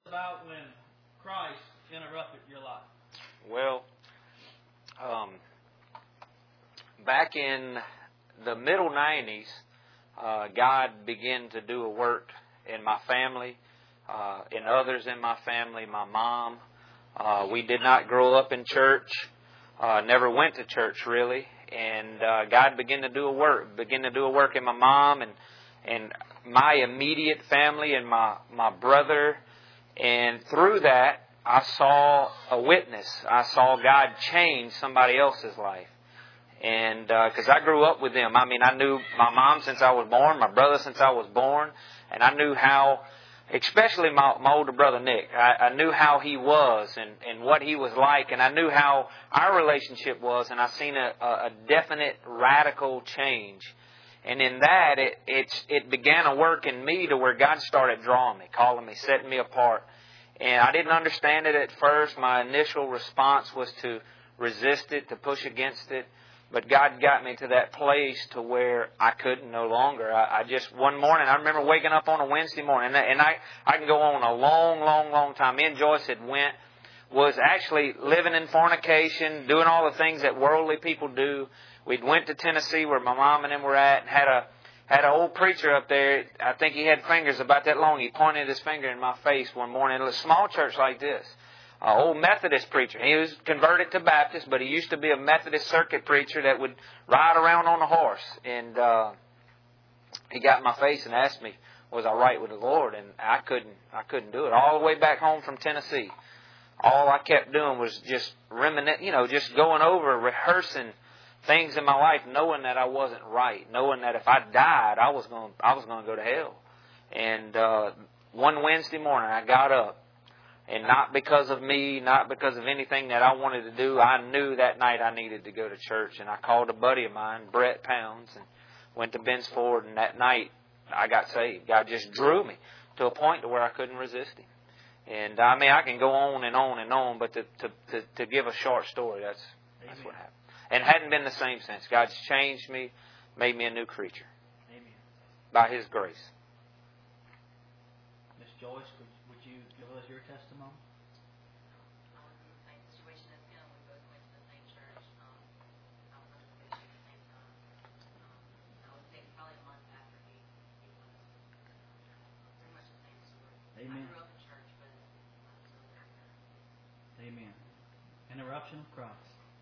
about when Christ interrupted your life? Well, back in the middle 90s, God began to do a work in my family, in others in my family, my mom. We did not grow up in church, never went to church really, and God began to do a work in my mom and my immediate family and my brother. And through that, I saw a witness. I saw God change somebody else's life. And because I grew up with them. I mean, I knew my mom since I was born, my brother since I was born. And I knew how, especially my older brother Nick, I knew how he was and what he was like. And I knew how our relationship was. And I seen a definite radical change. And in that, it began a work in me to where God started drawing me, calling me, setting me apart. And I didn't understand it at first. My initial response was to resist it, to push against it. But God got me to that place to where I couldn't no longer. I just, one morning, I remember waking up on a Wednesday morning, and I can go on a long time. Me and Joyce was actually living in fornication, doing all the things that worldly people do. We'd went to Tennessee where my mom and them were at, and had an old preacher up there. I think he had fingers about that long. He pointed his finger in my face one morning. It was a small church like this. An old Methodist preacher. He was converted to Baptist, but he used to be a Methodist circuit preacher that would ride around on a horse. And he got in my face and asked me, was I right with the Lord? And I couldn't do it. All the way back home from Tennessee, all I kept doing was just reminiscing, just going over, rehearsing things in my life, knowing that I wasn't right, knowing that if I died, I was going to go to hell. And one Wednesday morning, I got up, and not because of me, not because of anything that I wanted to do. I knew that night I needed to go to church, and I called a buddy of mine, Brett Pounds, and went to Ben's Ford. And that night, I got saved. God just drew me to a point to where I couldn't resist Him. And I mean, I can go on and on and on, but to give a short story, that's what happened. And hadn't been the same since. God's changed me, made me a new creature. Amen. By His grace. Miss Joyce, would you give us your testimony? I was in the same situation as him. We both went to the same church. I was under the bishop at the same time. I was taken probably a month after he was pretty much the same story. Amen. I grew up in church, but I was still there. Amen. Interruption of Christ.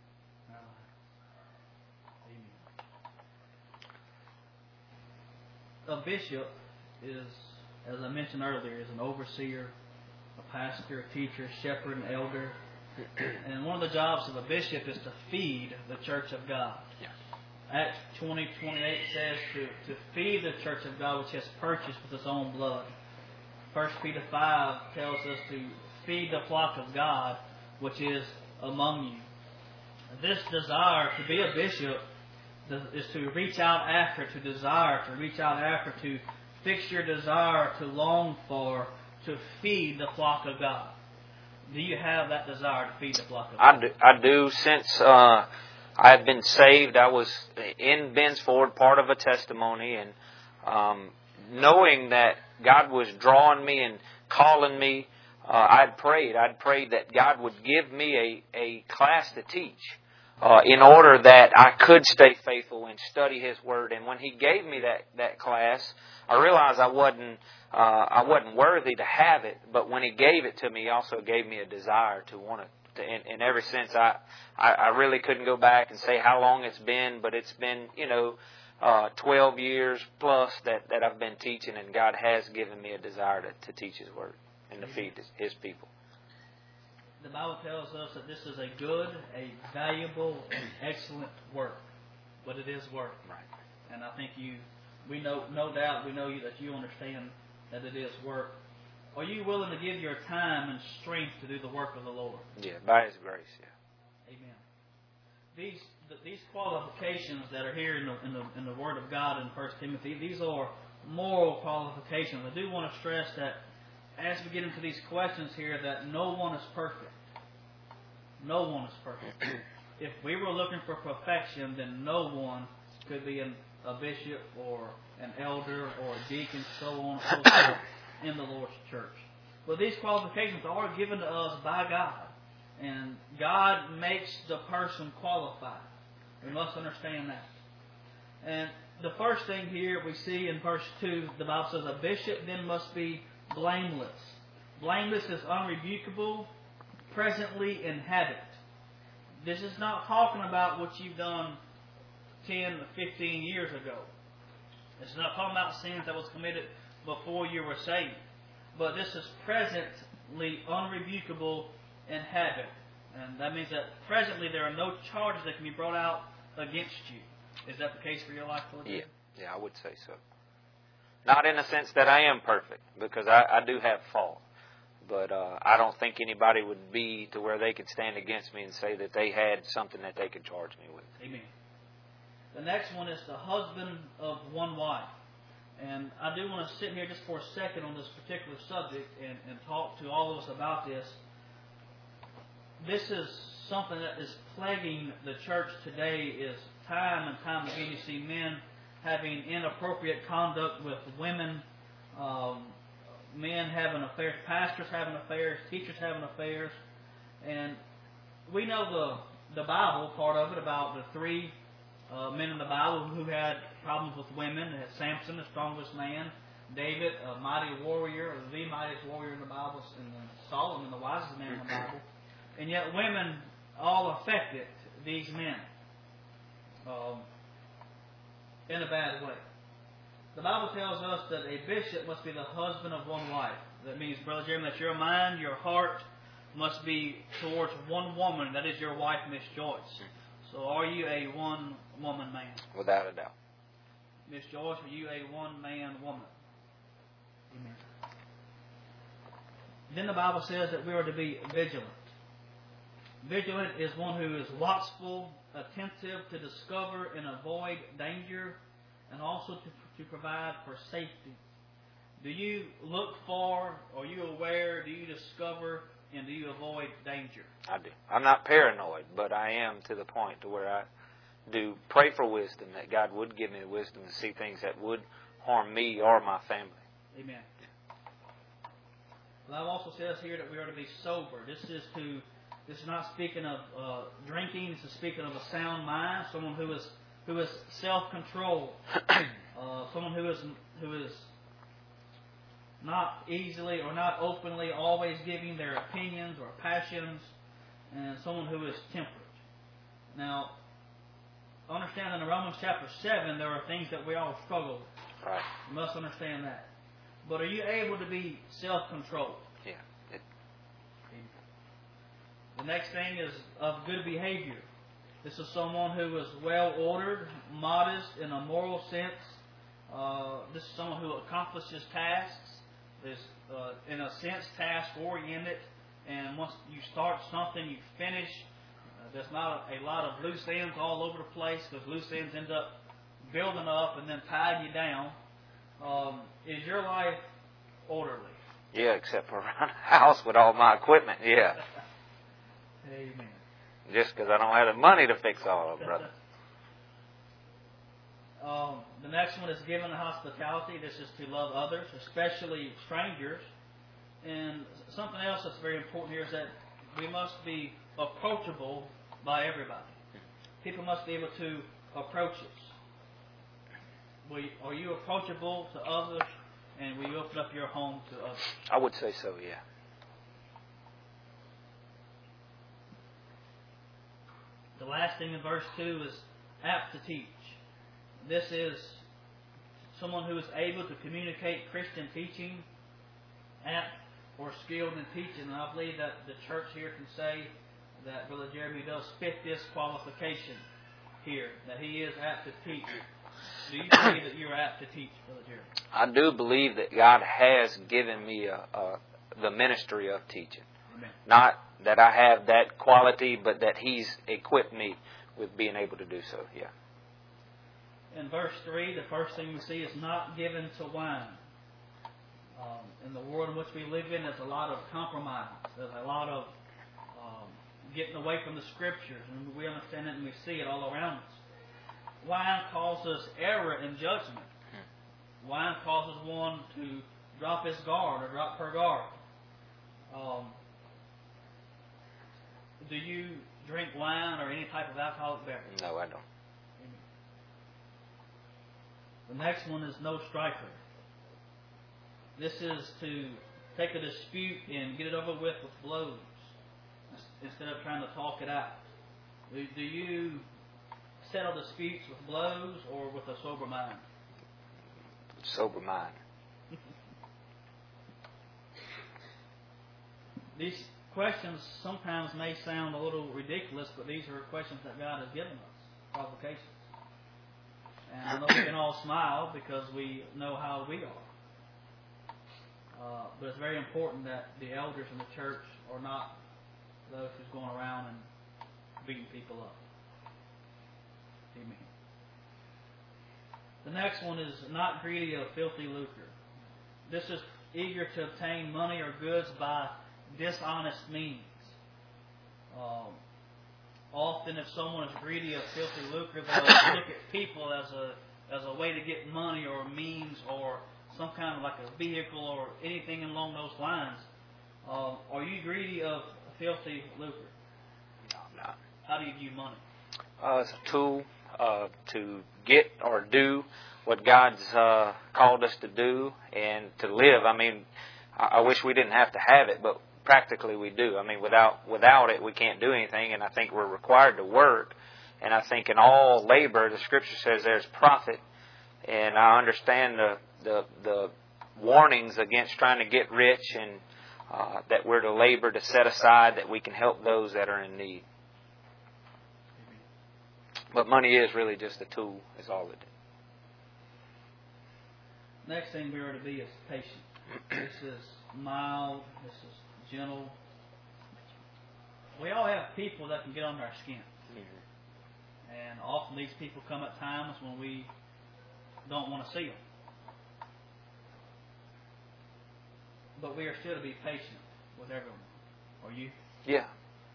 A bishop is, as I mentioned earlier, is an overseer, a pastor, a teacher, shepherd, an elder. And one of the jobs of a bishop is to feed the church of God. Yeah. Acts 20:28 says to feed the church of God which He has purchased with His own blood. 1 Peter 5 tells us to feed the flock of God which is among you. This desire to be a bishop is to reach out after, to desire, to reach out after, to fix your desire, to long for, to feed the flock of God. Do you have that desire to feed the flock of God? I do. Since I have been saved, I was in Ben's Ford, part of a testimony, and knowing that God was drawing me and calling me, I'd prayed that God would give me a class to teach. In order that I could stay faithful and study His Word. And when He gave me that class, I realized I wasn't worthy to have it. But when He gave it to me, He also gave me a desire to want it. And ever since, I really couldn't go back and say how long it's been, but it's been 12 years plus that I've been teaching, and God has given me a desire to teach His Word and to feed His people. The Bible tells us that this is a good, a valuable, and excellent work. But it is work. Right. And I think we know, no doubt, we know that you understand that it is work. Are you willing to give your time and strength to do the work of the Lord? Yeah, by His grace, yeah. Amen. These qualifications that are here in the Word of God in 1 Timothy, these are moral qualifications. I do want to stress that as we get into these questions here, that no one is perfect. No one is perfect. If we were looking for perfection, then no one could be a bishop or an elder or a deacon, so on and so forth, in the Lord's church. But these qualifications are given to us by God. And God makes the person qualified. We must understand that. And the first thing here we see in verse 2, the Bible says, a bishop then must be blameless. Blameless is unrebukable, presently in habit. This is not talking about what you've done 10, 15 years ago. It's not talking about sins that was committed before you were saved. But this is presently unrebukable in habit. And that means that presently there are no charges that can be brought out against you. Is that the case for your life, Philip? Yeah, I would say so. Not in the sense that I am perfect, because I do have fault. But I don't think anybody would be to where they could stand against me and say that they had something that they could charge me with. Amen. The next one is the husband of one wife. And I do want to sit here just for a second on this particular subject and talk to all of us about this. This is something that is plaguing the church today. Is time and time again you see men having inappropriate conduct with women, men having affairs, pastors having affairs, teachers having affairs. And we know the Bible part of it about the three men in the Bible who had problems with women. They had Samson, the strongest man, David, a mighty warrior, or the mightiest warrior in the Bible, and then Solomon, the wisest man in the Bible. And yet women all affected these men in a bad way. The Bible tells us that a bishop must be the husband of one wife. That means, Brother Jeremy, that your mind, your heart must be towards one woman. That is your wife, Miss Joyce. So are you a one-woman man? Without a doubt. Miss Joyce, are you a one-man woman? Amen. Then the Bible says that we are to be vigilant. Vigilant is one who is watchful, attentive to discover and avoid danger, and also to provide for safety. Do you look for, are you aware, do you discover, and do you avoid danger? I do. I'm not paranoid, but I am to the point to where I do pray for wisdom, that God would give me the wisdom to see things that would harm me or my family. Amen. The Bible also says here that we are to be sober. This is not speaking of drinking. This is speaking of a sound mind, someone who is self-controlled, someone who is not easily or not openly always giving their opinions or passions, and someone who is temperate. Now, understand that in Romans chapter 7, there are things that we all struggle with. Right. You must understand that. But are you able to be self-controlled? Yeah. The next thing is of good behavior. This is someone who is well-ordered, modest in a moral sense. This is someone who accomplishes tasks, is in a sense task-oriented, and once you start something, you finish. There's not a lot of loose ends all over the place, because loose ends end up building up and then tying you down. Is your life orderly? Yeah, except for around the house with all my equipment, yeah. Amen. Just because I don't have the money to fix all of it, brother. The next one is given hospitality. This is to love others, especially strangers. And something else that's very important here is that we must be approachable by everybody. People must be able to approach us. Are you approachable to others, and will you open up your home to others? I would say so, yeah. The last thing in verse 2 is apt to teach. This is someone who is able to communicate Christian teaching, apt or skilled in teaching. And I believe that the church here can say that Brother Jeremy does fit this qualification here, that he is apt to teach. Do you believe that you're apt to teach, Brother Jeremy? I do believe that God has given me the ministry of teaching. Amen. Not that I have that quality, but that He's equipped me with being able to do so, yeah. In verse 3, the first thing we see is not given to wine. In the world in which we live in, there's a lot of compromise. There's a lot of getting away from the Scriptures, and we understand it and we see it all around us. Wine causes error in judgment. Wine causes one to drop his guard or drop her guard. Do you drink wine or any type of alcoholic beverage? No, I don't. The next one is no striker. This is to take a dispute and get it over with blows instead of trying to talk it out. Do you settle disputes with blows or with a sober mind? Sober mind. These questions sometimes may sound a little ridiculous, but these are questions that God has given us, provocations. And I know we can all smile because we know how we are. But it's very important that the elders in the church are not those who's going around and beating people up. Amen. The next one is not greedy of filthy lucre. This is eager to obtain money or goods by dishonest means. Often, if someone is greedy of filthy lucre, they'll look at people as a way to get money or a means or some kind of like a vehicle or anything along those lines. Are you greedy of filthy lucre? No, I'm not. How do you view money? It's a tool to get or do what God's called us to do and to live. I mean, I wish we didn't have to have it, but practically we do. I mean, without it, we can't do anything, and I think we're required to work. And I think in all labor, the Scripture says there's profit. And I understand the warnings against trying to get rich and that we're to labor to set aside that we can help those that are in need. But money is really just a tool, is all it is. Next thing we are to be is patient. This is mild. This is gentle. We all have people that can get under our skin. Mm-hmm. And often these people come at times when we don't want to see them. But we are still to be patient with everyone. Are you? Yeah.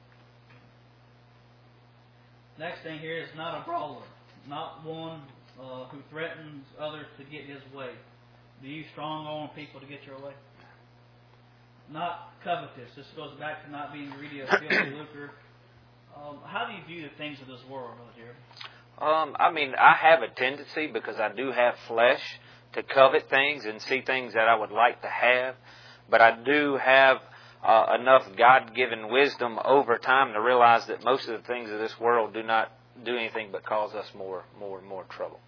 Next thing here is not a brawler. Not one who threatens others to get his way. Do you strong-arm people to get your way? Not covetous. This goes back to not being greedy of filthy lucre. How do you view the things of this world, Brother Jerry? I mean, I have a tendency, because I do have flesh, to covet things and see things that I would like to have. But I do have enough God-given wisdom over time to realize that most of the things of this world do not do anything but cause us more and more trouble.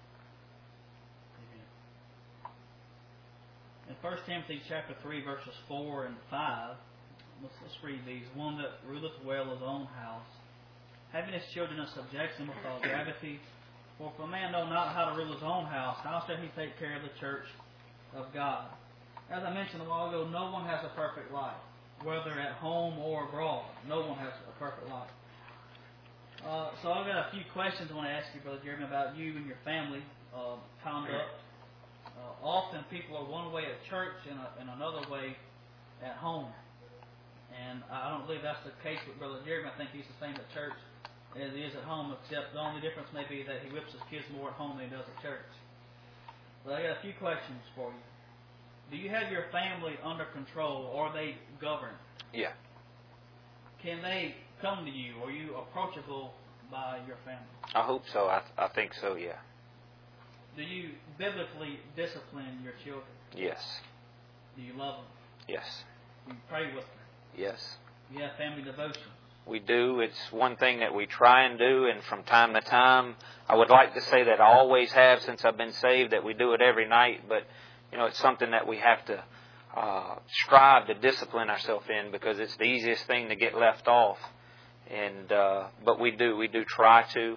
In 1 Timothy chapter 3, verses 4 and 5, let's read these. One that ruleth well his own house, having his children in subjection with all gravity. For if a man know not how to rule his own house, how shall he take care of the church of God? As I mentioned a while ago, no one has a perfect life, whether at home or abroad. No one has a perfect life. So I've got a few questions I want to ask you, Brother Jeremy, about you and your family conduct. Often people are one way at church and another way at home. And I don't believe that's the case with Brother Jeremy. I think he's the same at church as he is at home, except the only difference may be that he whips his kids more at home than he does at church. But I got a few questions for you. Do you have your family under control, or are they governed? Yeah. Can they come to you? Are you approachable by your family? I hope so. I think so, yeah. Do you biblically discipline your children? Yes. Do you love them? Yes. Do you pray with them? Yes. Do you have family devotion? We do. It's one thing that we try and do, and from time to time, I would like to say that I always have since I've been saved, that we do it every night, but it's something that we have to strive to discipline ourselves in, because it's the easiest thing to get left off. And but we do try to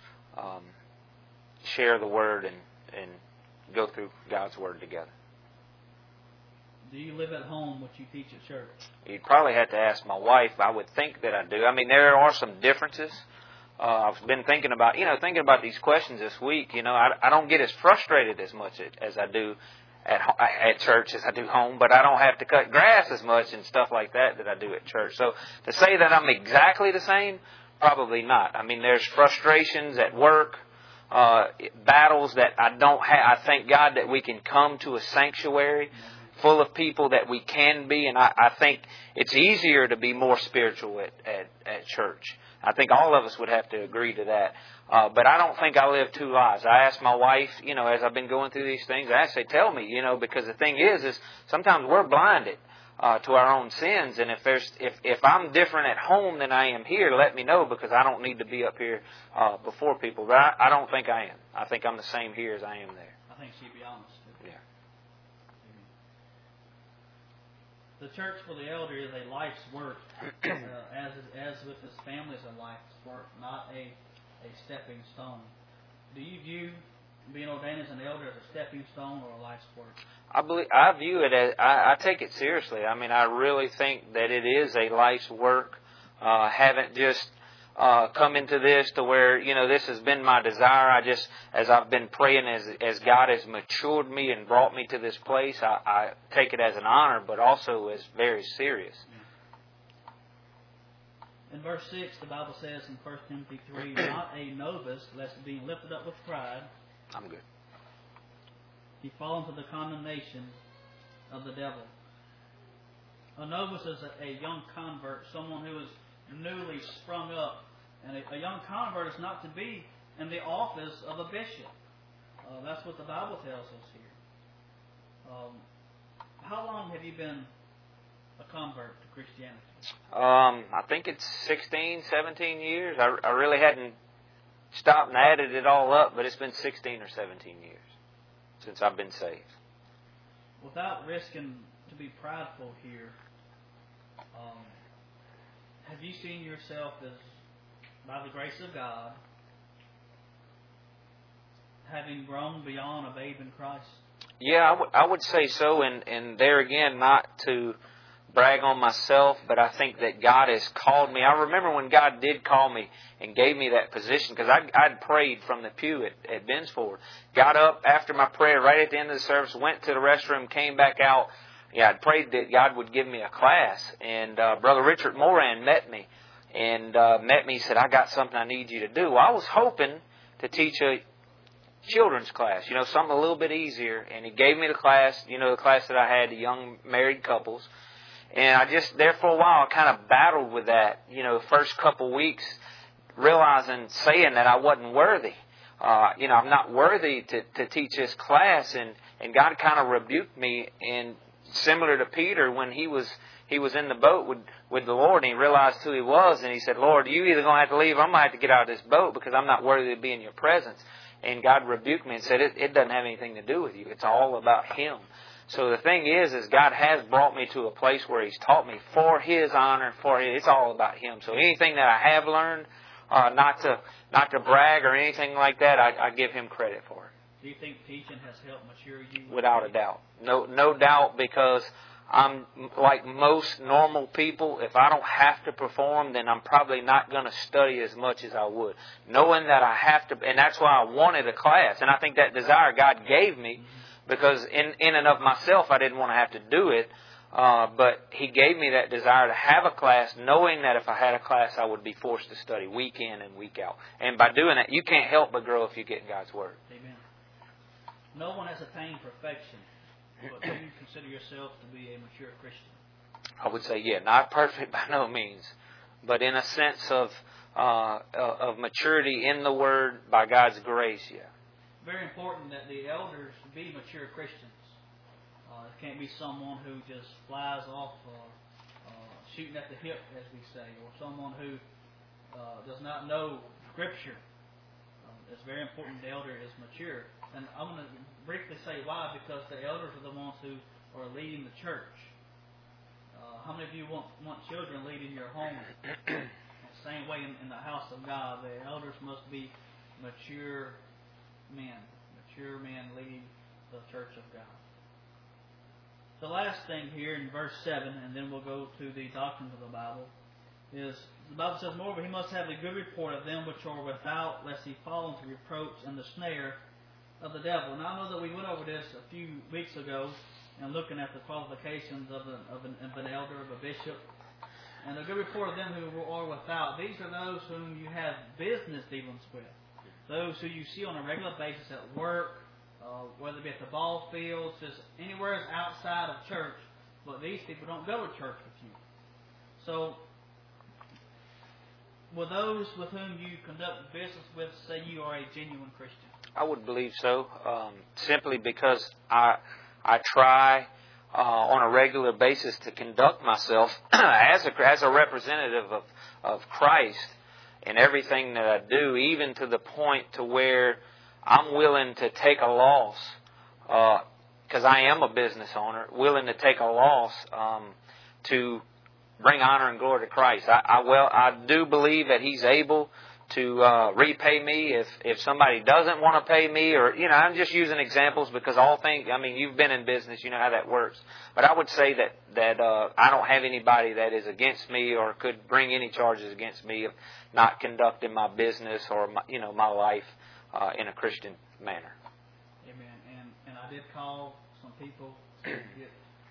share the Word and go through God's Word together. Do you live at home what you teach at church? You'd probably have to ask my wife. I would think that I do. I mean, there are some differences. I've been thinking about these questions this week. I don't get as frustrated as much as I do at church as I do home, but I don't have to cut grass as much and stuff like that I do at church. So to say that I'm exactly the same, probably not. I mean, there's frustrations at work, battles that I don't have. I thank God that we can come to a sanctuary full of people that we can be, and I think it's easier to be more spiritual at church. I think all of us would have to agree to that. But I don't think I live two lives. I asked my wife, as I've been going through these things, I say, tell me, because the thing is sometimes we're blinded to our own sins, and if I'm different at home than I am here, let me know, because I don't need to be up here before people. But I don't think I am. I think I'm the same here as I am there. I think she'd be honest. Yeah. The church for the elder is a life's work, as with his family is a life's work, not a stepping stone. Do you view being ordained as an elder as a stepping stone or a life's work? I view it as, I take it seriously. I mean, I really think that it is a life's work. Haven't just come into this to where, this has been my desire. As I've been praying, as God has matured me and brought me to this place, I take it as an honor, but also as very serious. In verse 6, the Bible says in 1 Timothy 3, not a novice, lest being lifted up with pride, I'm good. he fall into the condemnation of the devil. A novice is a young convert, someone who is newly sprung up. And a young convert is not to be in the office of a bishop. That's what the Bible tells us here. How long have you been a convert to Christianity? I think it's 16, 17 years. I really hadn't stopped and added it all up, but it's been 16 or 17 years since I've been saved. Without risking to be prideful here, have you seen yourself as, by the grace of God, having grown beyond a babe in Christ? Yeah, I would say so, and there again, not to brag on myself, but I think that God has called me. I remember when God did call me and gave me that position, because I'd prayed from the pew at Bensford. Got up after my prayer right at the end of the service, went to the restroom, came back out. Yeah, I'd prayed that God would give me a class, and Brother Richard Moran met me, and said, I got something I need you to do. Well, I was hoping to teach a children's class, something a little bit easier, and he gave me the class, the class that I had, the young married couples. And I just, there for a while, I kind of battled with that, the first couple weeks, saying that I wasn't worthy. I'm not worthy to teach this class, and God kind of rebuked me, and similar to Peter when he was in the boat with the Lord, and he realized who he was, and he said, Lord, you either going to have to leave, or I'm going to have to get out of this boat, because I'm not worthy to be in your presence. And God rebuked me and said, it doesn't have anything to do with you. It's all about Him. So the thing is God has brought me to a place where He's taught me for His honor, it's all about Him. So anything that I have learned, not to brag or anything like that, I give Him credit for it. Do you think teaching has helped mature you? Without a doubt. No doubt, because I'm like most normal people. If I don't have to perform, then I'm probably not going to study as much as I would. Knowing that I have to, and that's why I wanted a class. And I think that desire God gave me, because in and of myself, I didn't want to have to do it. But He gave me that desire to have a class, knowing that if I had a class, I would be forced to study week in and week out. And by doing that, you can't help but grow if you get in God's Word. Amen. No one has attained perfection, but do you consider yourself to be a mature Christian? I would say, not perfect by no means, but in a sense of maturity in the Word by God's grace, Very important that the elders be mature Christians. It can't be someone who just flies off shooting at the hip, as we say, or someone who does not know Scripture. It's very important the elder is mature. And I want to briefly say why, because the elders are the ones who are leading the church. How many of you want children leading your home? The same way in the house of God, the elders must be mature men leading the church of God. The last thing here in verse 7, and then we'll go to the doctrines of the Bible, is the Bible says, moreover, he must have a good report of them which are without, lest he fall into reproach and the snare of the devil. Now, I know that we went over this a few weeks ago, and looking at the qualifications of an elder, of a bishop, and a good report of them who are without. These are those whom you have business dealings with, those who you see on a regular basis at work, whether it be at the ball fields, just anywhere outside of church. But these people don't go to church with you. So, will those with whom you conduct business with say you are a genuine Christian? I would believe so, simply because I try on a regular basis to conduct myself as a representative of Christ in everything that I do, even to the point to where I'm willing to take a loss, because I am a business owner, willing to take a loss to bring honor and glory to Christ. I do believe that He's able to repay me if somebody doesn't want to pay me, or I'm just using examples because you've been in business, you know how that works. But I would say that I don't have anybody that is against me or could bring any charges against me of not conducting my business or my life in a Christian manner. Amen. And I did call some people to get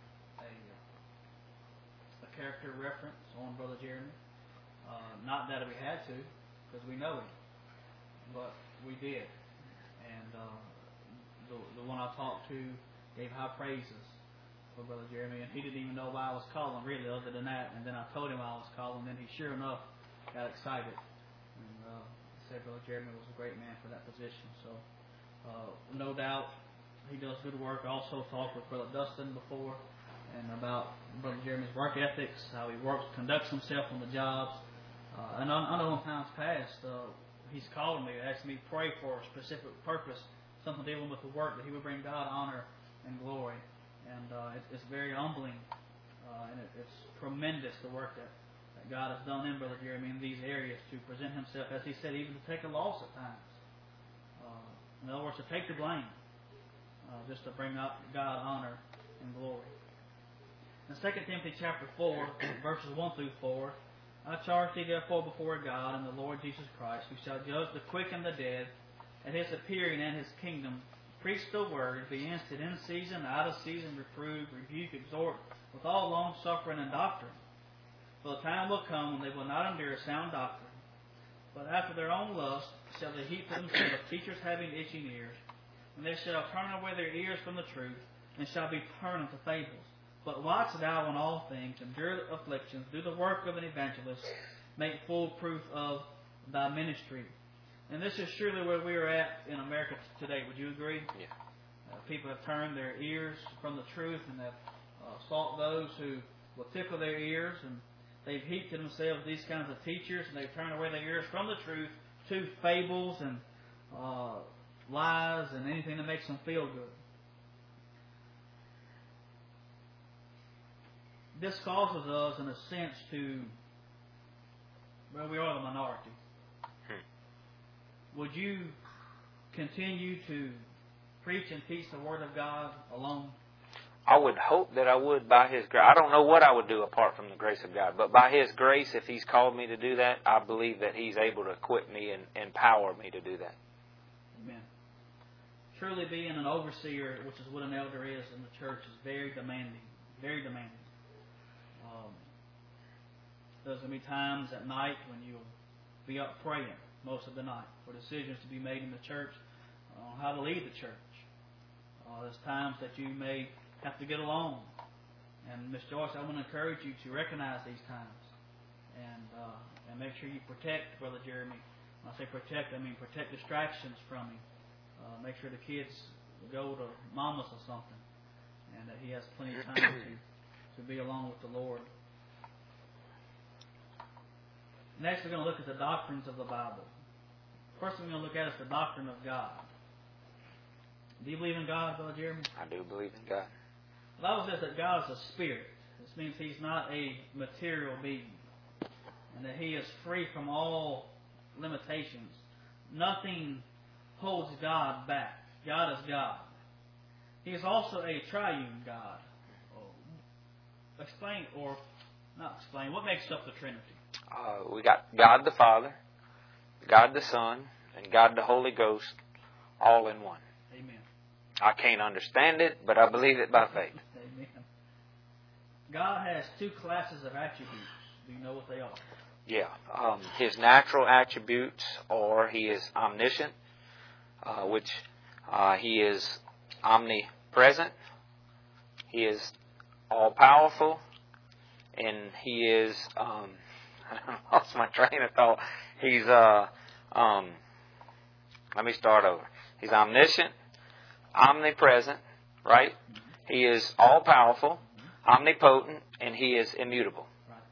a character reference on Brother Jeremy. Not that we had to, because we know him, but we did. And the one I talked to gave high praises for Brother Jeremy, and he didn't even know why I was calling, really, other than that. And then I told him why I was calling, and then he sure enough got excited and said Brother Jeremy was a great man for that position. So no doubt he does good work. I also talked with Brother Dustin before and about Brother Jeremy's work ethics, how he conducts himself on the jobs. And I know in times past, he's called me, asked me to pray for a specific purpose, something dealing with the work, that he would bring God honor and glory. And it's very humbling, and it's tremendous, the work that God has done in Brother Jeremy in these areas to present himself, as he said, even to take a loss at times. In other words, to take the blame, just to bring up God honor and glory. In 2 Timothy chapter 4, verses 1 through 4, I charge thee therefore before God and the Lord Jesus Christ, who shall judge the quick and the dead, at His appearing and His kingdom. Preach the word, be instant in season, out of season, reprove, rebuke, exhort, with all long suffering and doctrine. For the time will come when they will not endure sound doctrine, but after their own lust shall they heap to themselves teachers having itching ears, and they shall turn away their ears from the truth, and shall be turned unto fables. But watch thou in all things, endure afflictions, do the work of an evangelist, make full proof of thy ministry. And this is surely where we are at in America today. Would you agree? Yeah. People have turned their ears from the truth and have sought those who will tickle their ears, and they've heaped to themselves these kinds of teachers, and they've turned away their ears from the truth to fables and lies and anything that makes them feel good. This causes us, in a sense, we are the minority. Would you continue to preach and teach the Word of God alone? I would hope that I would by His grace. I don't know what I would do apart from the grace of God, but by His grace, if He's called me to do that, I believe that He's able to equip me and empower me to do that. Amen. Truly being an overseer, which is what an elder is in the church, is very demanding. Very demanding. There's going to be times at night when you'll be up praying most of the night for decisions to be made in the church on how to lead the church. There's times that you may have to get alone. And Miss Joyce, I want to encourage you to recognize these times and make sure you protect Brother Jeremy. When I say protect, I mean protect distractions from him. Make sure the kids go to mama's or something, and that he has plenty of time to be alone with the Lord. Next, we're going to look at the doctrines of the Bible. First thing we're going to look at is the doctrine of God. Do you believe in God, Brother Jeremy? I do believe in God. The Bible says that God is a spirit. This means He's not a material being, and that He is free from all limitations. Nothing holds God back. God is God. He is also a triune God. What makes up the Trinity? We got God the Father, God the Son, and God the Holy Ghost, all in one. Amen. I can't understand it, but I believe it by faith. Amen. God has two classes of attributes. Do you know what they are? Yeah. His natural attributes are He is omniscient, which He is omnipresent. He is all-powerful. And He is, I lost my train of thought. He's, let me start over. He's omniscient, omnipresent, right? He is all-powerful, omnipotent, and He is immutable.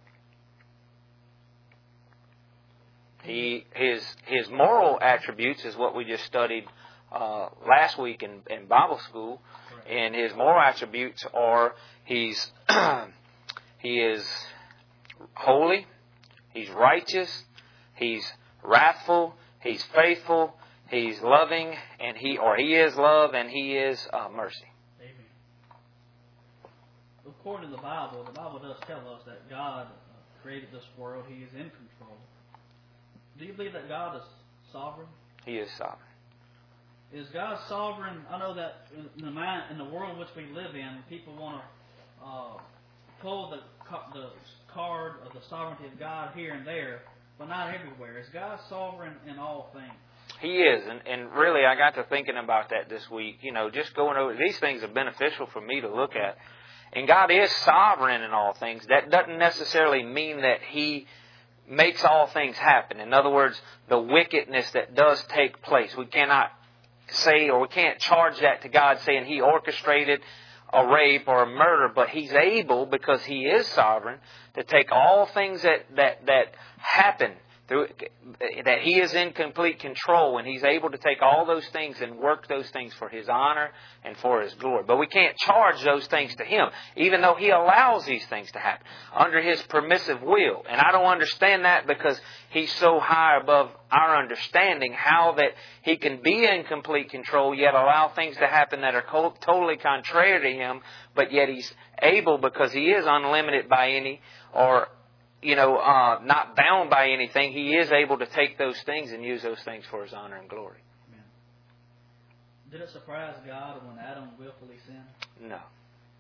His moral attributes is what we just studied last week in Bible school. And His moral attributes are He is holy, He's righteous, He's wrathful, He's faithful, He's loving, and He is love, and He is mercy. Amen. According to the Bible does tell us that God created this world. He is in control. Do you believe that God is sovereign? He is sovereign. Is God sovereign? I know that in the world in which we live in, people want to pull the card of the sovereignty of God here and there, but not everywhere. Is God sovereign in all things? He is, and really I got to thinking about that this week. Just going over these things are beneficial for me to look at. And God is sovereign in all things. That doesn't necessarily mean that He makes all things happen. In other words, the wickedness that does take place, we cannot say, or we can't charge that to God saying He orchestrated a rape or a murder, but He's able, because He is sovereign, to take all things that happen through, that He is in complete control, and He's able to take all those things and work those things for His honor and for His glory. But we can't charge those things to Him, even though He allows these things to happen under His permissive will. And I don't understand that, because He's so high above our understanding, how that He can be in complete control yet allow things to happen that are totally contrary to Him, but yet He's able, because He is unlimited by any, or not bound by anything. He is able to take those things and use those things for His honor and glory. Amen. Did it surprise God when Adam willfully sinned? No.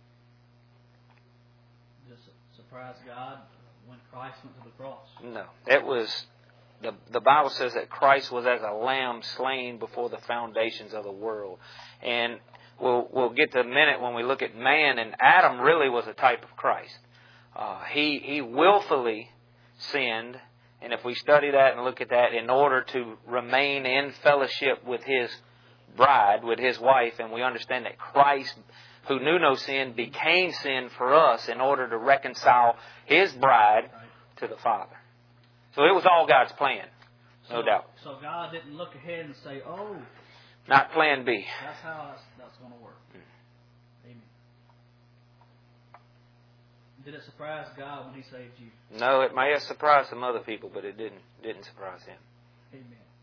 Did it surprise God when Christ went to the cross? No. It was, the Bible says that Christ was as a lamb slain before the foundations of the world. And we'll get to a minute when we look at man, and Adam really was a type of Christ. He willfully sinned, and if we study that and look at that, in order to remain in fellowship with His bride, with His wife, and we understand that Christ, who knew no sin, became sin for us in order to reconcile His bride to the Father. So it was all God's plan, no doubt. So God didn't look ahead and say, "Oh, not plan B." That's how that's going to work. Amen. Did it surprise God when He saved you? No, it may have surprised some other people, but it didn't surprise Him. Amen.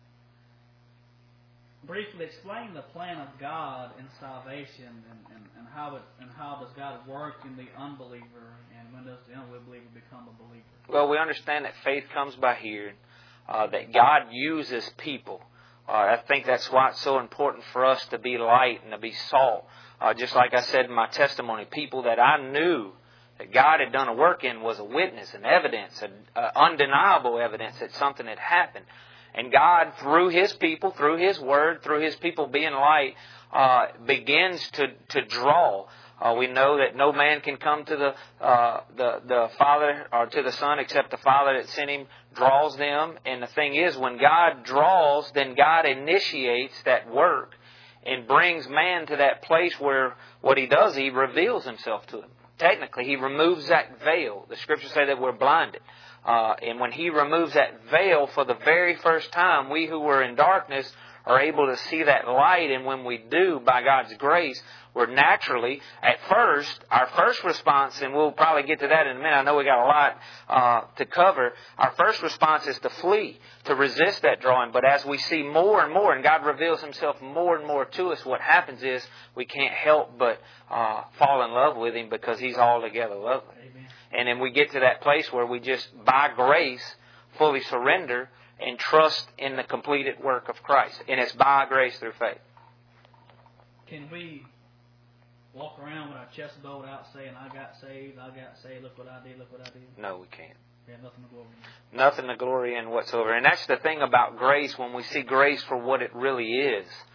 Briefly explain the plan of God in salvation, and how does God work in the unbeliever, and when does the unbeliever become a believer? Well, we understand that faith comes by hearing, that God uses people. I think that's why it's so important for us to be light and to be salt. Just like I said in my testimony, people that I knew that God had done a work in was a witness, an evidence, undeniable evidence that something had happened. And God, through His people, through His Word, through His people being light, begins to draw. We know that no man can come to the Father or to the Son except the Father that sent Him draws them. And the thing is, when God draws, then God initiates that work and brings man to that place where what He does, He reveals Himself to him. Technically, He removes that veil. The Scriptures say that we're blinded. And when He removes that veil for the very first time, we who were in darkness are able to see that light. And when we do, by God's grace, we're naturally, at first, our first response, and we'll probably get to that in a minute. I know we got a lot to cover. Our first response is to flee, to resist that drawing. But as we see more and more, and God reveals Himself more and more to us, what happens is we can't help but fall in love with Him, because He's altogether lovely. Amen. And then we get to that place where we just, by grace, fully surrender and trust in the completed work of Christ. And it's by grace through faith. Can we walk around with our chest bowed out saying, I got saved, look what I did, look what I did? No, we can't. We have nothing to glory in. Nothing to glory in whatsoever. And that's the thing about grace, when we see grace for what it really is.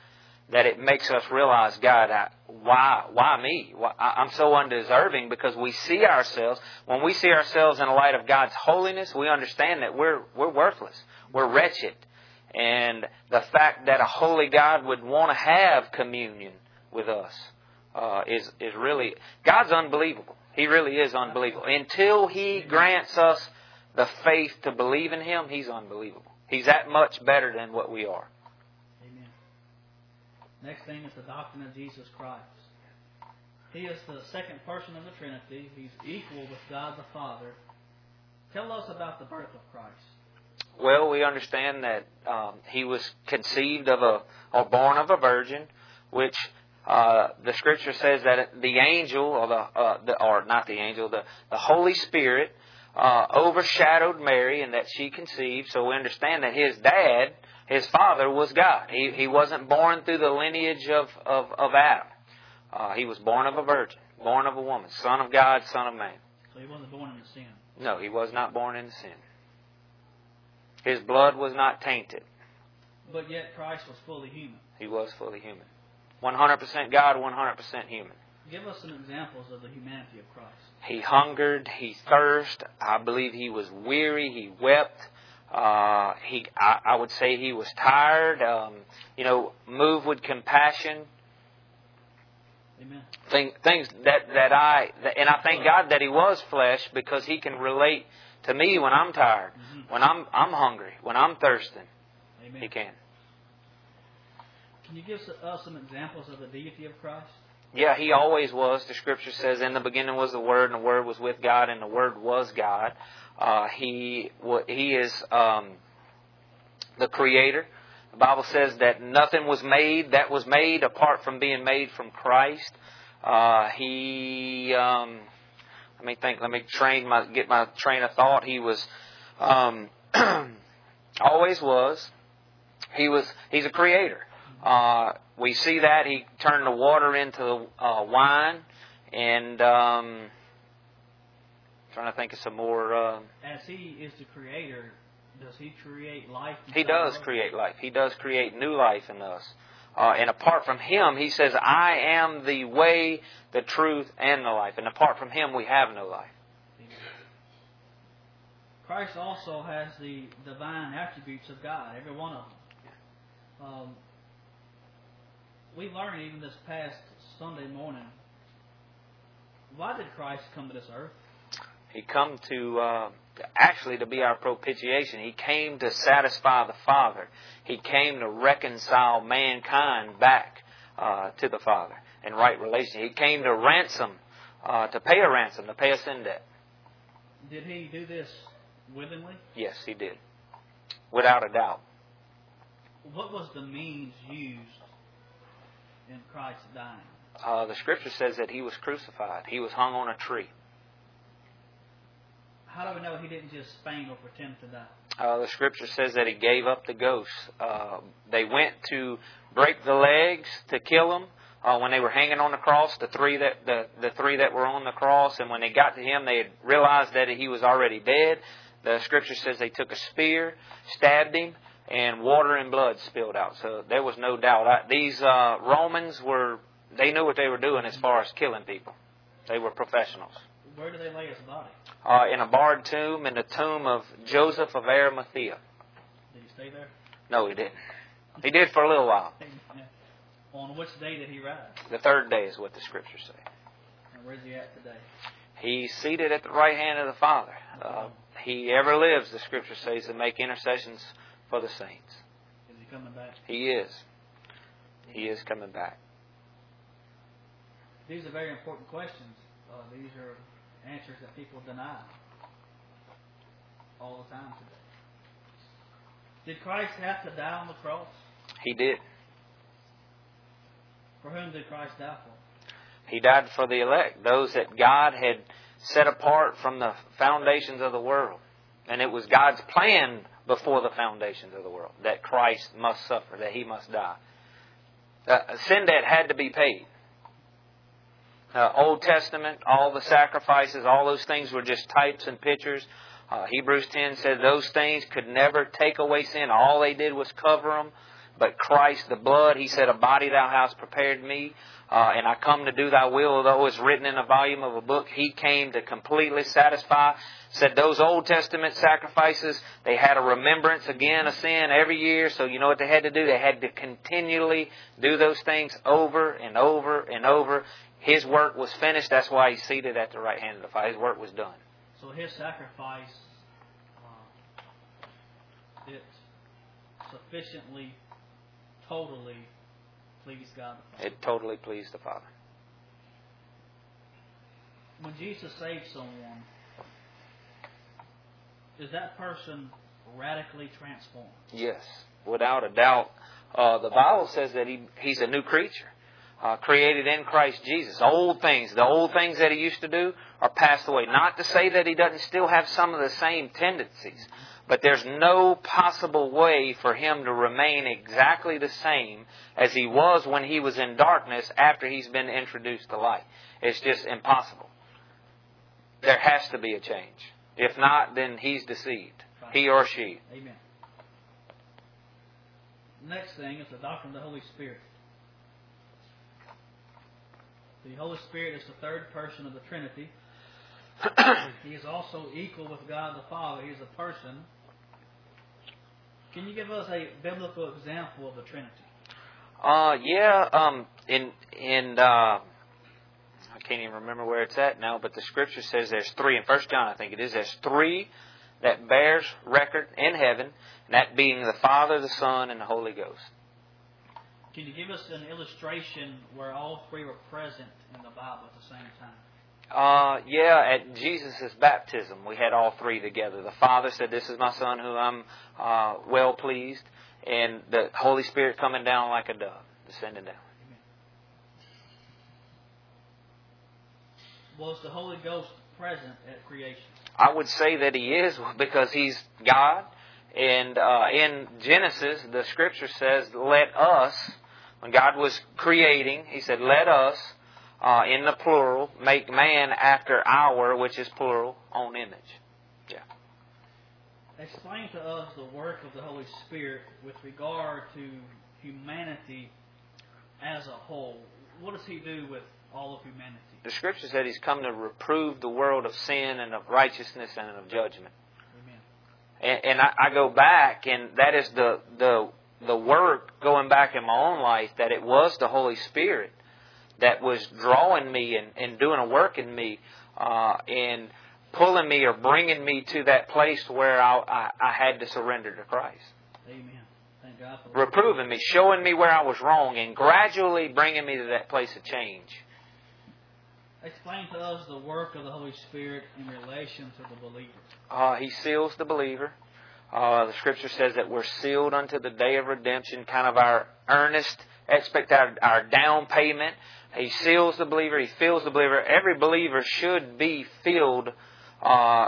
that it makes us realize, God, why me? I'm so undeserving, because we see ourselves, when we see ourselves in the light of God's holiness, we understand that we're worthless. We're wretched. And the fact that a holy God would want to have communion with us is really, God's unbelievable. He really is unbelievable. Until He grants us the faith to believe in Him, He's unbelievable. He's that much better than what we are. Amen. Next thing is the doctrine of Jesus Christ. He is the second person of the Trinity. He's equal with God the Father. Tell us about the birth of Christ. Well, we understand that He was conceived or born of a virgin, which the Scripture says that the angel, the Holy Spirit overshadowed Mary, and that she conceived. So we understand that His dad, His father, was God. He wasn't born through the lineage of Adam. He was born of a virgin, born of a woman, Son of God, Son of man. So He wasn't born into sin. No, He was not born into sin. His blood was not tainted. But yet Christ was fully human. He was fully human. 100% God, 100% human. Give us some examples of the humanity of Christ. He hungered. He thirsted. I believe He was weary. He wept. I would say He was tired. Moved with compassion. Amen. Things that I thank God that He was flesh, because He can relate to me when I'm tired, when I'm hungry, when I'm thirsting. Amen. He can. Can you give us some examples of the deity of Christ? Yeah, He always was. The Scripture says, "In the beginning was the Word, and the Word was with God, and the Word was God." He is the Creator. The Bible says that nothing was made that was made apart from being made from Christ. Let me think. Let me get my train of thought. He was, always was. He's a creator. We see that He turned the water into wine, and trying to think of some more. As He is the creator, does He create life? He does create life. He does create new life in us. And apart from Him, He says, "I am the way, the truth, and the life." And apart from Him, we have no life. Christ also has the divine attributes of God, every one of them. We learned even this past Sunday morning, why did Christ come to this earth? He come to be our propitiation. He came to satisfy the Father. He came to reconcile mankind back to the Father in right relation. He came to ransom, to pay a ransom, to pay a sin debt. Did He do this willingly? Yes, He did. Without a doubt. What was the means used in Christ dying? The Scripture says that He was crucified. He was hung on a tree. How do we know He didn't just faint or pretend to die? The Scripture says that He gave up the ghost. They went to break the legs to kill Him when they were hanging on the cross. The three that were on the cross, and when they got to Him, they had realized that He was already dead. The Scripture says they took a spear, stabbed Him, and water and blood spilled out. So there was no doubt. These Romans they knew what they were doing as far as killing people. They were professionals. Where did they lay His body? In a barred tomb, in the tomb of Joseph of Arimathea. Did He stay there? No, He didn't. He did for a little while. On which day did He rise? The third day is what the Scriptures say. And where's He at today? He's seated at the right hand of the Father. He ever lives, the Scripture says, to make intercessions for the saints. Is He coming back? He is. He is coming back. These are very important questions. These are answers that people deny all the time today. Did Christ have to die on the cross? He did. For whom did Christ die for? He died for the elect, those that God had set apart from the foundations of the world. And it was God's plan before the foundations of the world that Christ must suffer, that He must die. Sin debt had to be paid. Old Testament, all the sacrifices, all those things were just types and pictures. Hebrews 10 said those things could never take away sin. All they did was cover them. but Christ, the blood. He said, a body thou hast prepared me, and I come to do thy will, although it's written in a volume of a book. He came to completely satisfy. Said those Old Testament sacrifices, they had a remembrance again of sin every year. So you know what they had to do? They had to continually do those things over and over and over. His work was finished. That's why He's seated at the right hand of the Father. His work was done. So His sacrifice, it sufficiently, totally pleased God the Father. It totally pleased the Father. When Jesus saves someone, is that person radically transformed? Yes, without a doubt. The Bible says that he's a new creature, created in Christ Jesus. The old things that he used to do are passed away. Not to say that he doesn't still have some of the same tendencies, but there's no possible way for him to remain exactly the same as he was when he was in darkness after he's been introduced to light. It's just impossible. There has to be a change. If not, then he's deceived. Right. He or she. Amen. Next thing is the doctrine of the Holy Spirit. The Holy Spirit is the third person of the Trinity. He is also equal with God the Father. He is a person. Can you give us a biblical example of the Trinity? I can't even remember where it's at now, but the Scripture says there's three. In 1 John, I think it is. There's three that bears record in heaven, and that being the Father, the Son, and the Holy Ghost. Can you give us an illustration where all three were present in the Bible at the same time? At Jesus' baptism, we had all three together. The Father said, "This is my Son who I'm well pleased," and the Holy Spirit coming down like a dove, descending down. Was the Holy Ghost present at creation? I would say that He is, because He's God. And in Genesis, the Scripture says, let us, when God was creating, He said, let us, in the plural, make man after our, which is plural, own image. Yeah. Explain to us the work of the Holy Spirit with regard to humanity as a whole. What does He do with all of humanity? The Scripture said He's come to reprove the world of sin and of righteousness and of judgment. And I go back, and that is the work going back in my own life, that it was the Holy Spirit that was drawing me and doing a work in me and pulling me or bringing me to that place where I had to surrender to Christ. Amen. Thank God for that. Reproving me, showing me where I was wrong, and gradually bringing me to that place of change. Explain to us the work of the Holy Spirit in relation to the believer. He seals the believer. The Scripture says that we're sealed unto the day of redemption, kind of our earnest expectation, our down payment. He seals the believer. He fills the believer. Every believer should be filled, and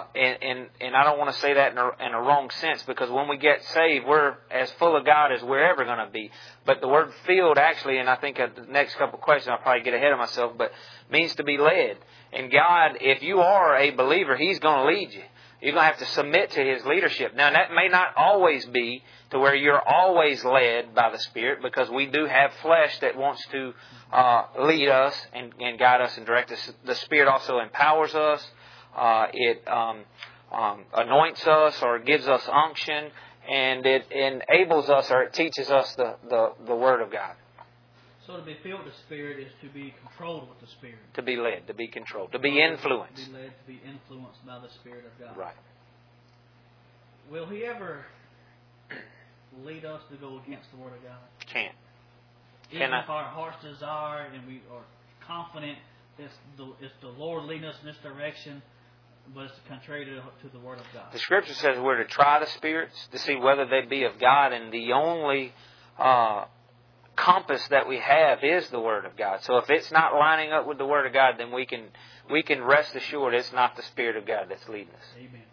I don't want to say that in a wrong sense, because when we get saved, we're as full of God as we're ever going to be. But the word filled actually, and I think the next couple of questions I'll probably get ahead of myself, but means to be led. And God, if you are a believer, He's going to lead you. You're going to have to submit to His leadership. Now, that may not always be to where you're always led by the Spirit, because we do have flesh that wants to lead us and guide us and direct us. The Spirit also empowers us. It anoints us or gives us unction, and it enables us or it teaches us the Word of God. So to be filled with the Spirit is to be controlled with the Spirit. To be led, to be controlled, to be influenced. To be led, to be influenced by the Spirit of God. Right. Will He ever lead us to go against the Word of God? Can't. Even if our heart's desire and we are confident it's the Lord leading us in this direction, but it's contrary to the Word of God. The Scripture says we're to try the spirits to see whether they be of God, and the only compass that we have is the Word of God. So if it's not lining up with the Word of God, then we can rest assured it's not the Spirit of God that's leading us. Amen.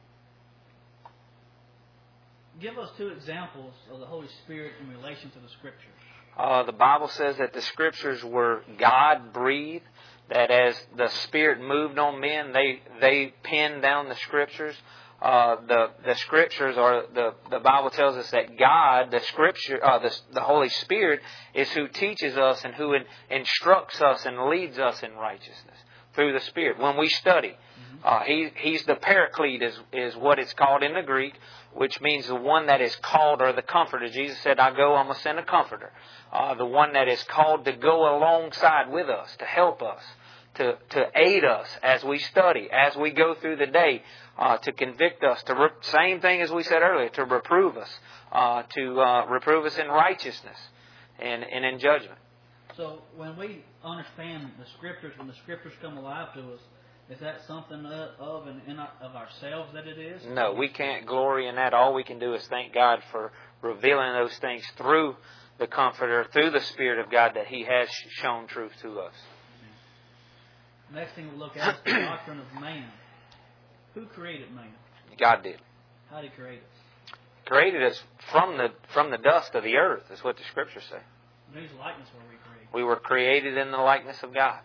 Give us two examples of the Holy Spirit in relation to the Scriptures. The Bible says that the Scriptures were God-breathed, that as the Spirit moved on men, they penned down the Scriptures. the Scriptures, or the Bible tells us that God, the Scripture, the Holy Spirit, is who teaches us and who instructs us and leads us in righteousness through the Spirit. When we study, He's the Paraclete, is what it's called in the Greek, which means the one that is called, or the Comforter. Jesus said, "I go, I'm going to send a Comforter." The one that is called to go alongside with us, to help us, to aid us as we study, as we go through the day, to convict us, same thing as we said earlier, to reprove us, reprove us in righteousness and in judgment. So when we understand the Scriptures, when the Scriptures come alive to us, is that something of ourselves that it is? No, we can't glory in that. All we can do is thank God for revealing those things through the Comforter, through the Spirit of God, that He has shown truth to us. Next thing we'll look at is the doctrine of man. Who created man? God did. How did He create us? Created us from the dust of the earth, is what the Scriptures say. Whose likeness were we created? We were created in the likeness of God.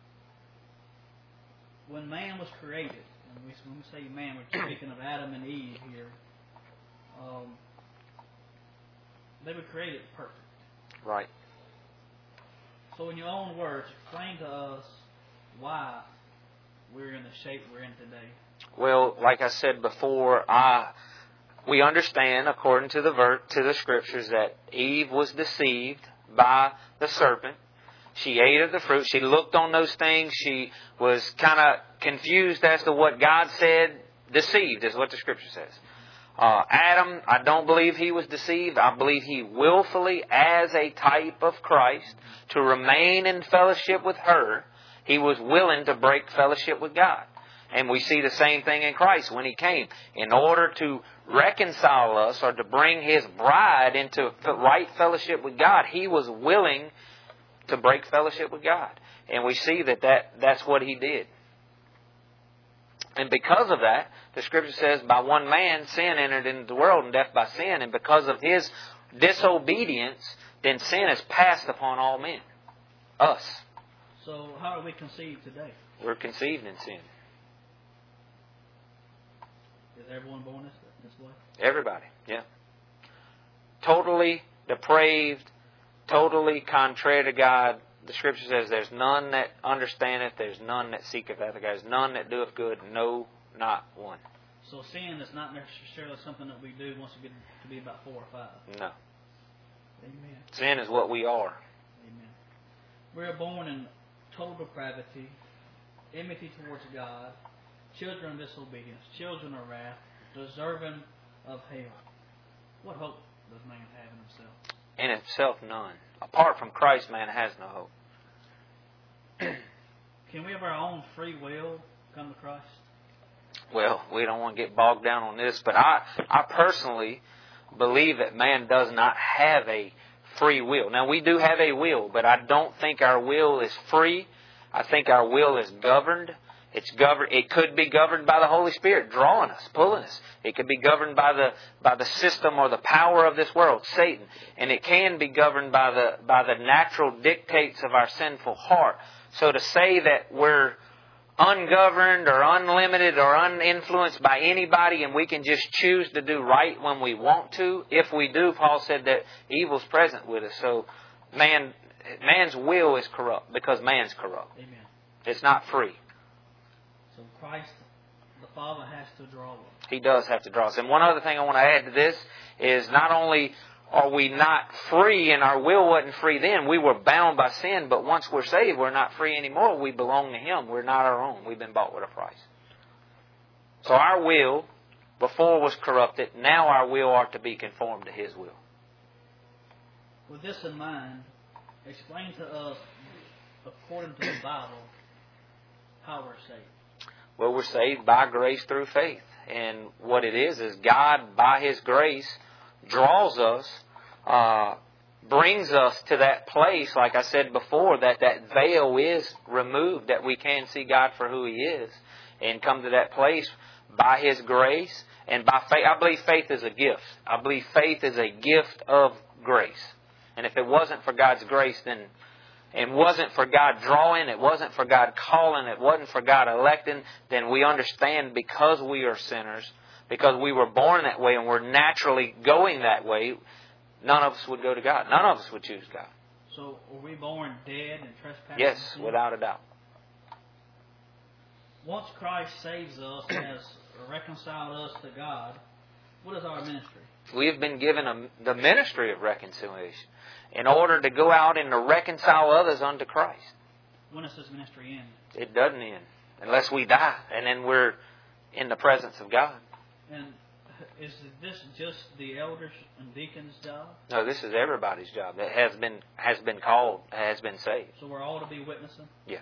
When man was created, and when we say man, we're speaking of Adam and Eve here. They were created perfect. Right. So in your own words, explain to us why we're in the shape we're in today. Well, like I said before, we understand, according to the Scriptures, that Eve was deceived by the serpent. She ate of the fruit. She looked on those things. She was kind of confused as to what God said. Deceived is what the Scripture says. Adam, I don't believe he was deceived. I believe he willfully, as a type of Christ, to remain in fellowship with her, he was willing to break fellowship with God. And we see the same thing in Christ when He came. In order to reconcile us, or to bring His bride into right fellowship with God, He was willing to break fellowship with God. And we see that's what He did. And because of that, the Scripture says, by one man sin entered into the world, and death by sin. And because of his disobedience, then sin is passed upon all men. Us. So how are we conceived today? We're conceived in sin. Is everyone born this way? Everybody, yeah. Totally depraved, totally contrary to God. The Scripture says, there's none that understandeth, there's none that seeketh after God, there's none that doeth good, no, not one. So sin is not necessarily something that we do once we get to be about 4 or 5. No. Amen. Sin is what we are. Amen. We are born in total depravity, enmity towards God, children of disobedience, children of wrath, deserving of hell. What hope does man have in himself? In himself, none. Apart from Christ, man has no hope. Can we of our own free will come to Christ? Well, we don't want to get bogged down on this, but I personally believe that man does not have a free will. Now, we do have a will, but I don't think our will is free. I think our will is governed. It could be governed by the Holy Spirit drawing us, pulling us. It could be governed by the system or the power of this world, Satan, and it can be governed by the natural dictates of our sinful heart. So to say that we're ungoverned or unlimited or uninfluenced by anybody and we can just choose to do right when we want to, if we do, Paul said that evil's present with us. So man's will is corrupt because man's corrupt. Amen. It's not free. So Christ, the Father, has to draw us. He does have to draw us. And one other thing I want to add to this is not only are we not free and our will wasn't free then, we were bound by sin, but once we're saved, we're not free anymore. We belong to Him. We're not our own. We've been bought with a price. So our will before was corrupted. Now our will ought to be conformed to His will. With this in mind, explain to us, according to the Bible, how we're saved. Well, we're saved by grace through faith. And what it is God, by His grace, draws us, brings us to that place, like I said before, that veil is removed, that we can see God for who He is, and come to that place by His grace and by faith. I believe faith is a gift. I believe faith is a gift of grace. And if it wasn't for God's grace, then it wasn't for God drawing, it wasn't for God calling, it wasn't for God electing, then we understand because we are sinners, because we were born that way and we're naturally going that way, none of us would go to God. None of us would choose God. So, were we born dead and trespassing? Yes, without a doubt. Once Christ saves us and has reconciled us to God, what is our ministry? We have been given the ministry of reconciliation in order to go out and to reconcile others unto Christ. When does this ministry end? It doesn't end unless we die, and then we're in the presence of God. And is this just the elders and deacons' job? No, this is everybody's job that has been called, has been saved. So we're all to be witnessing? Yeah.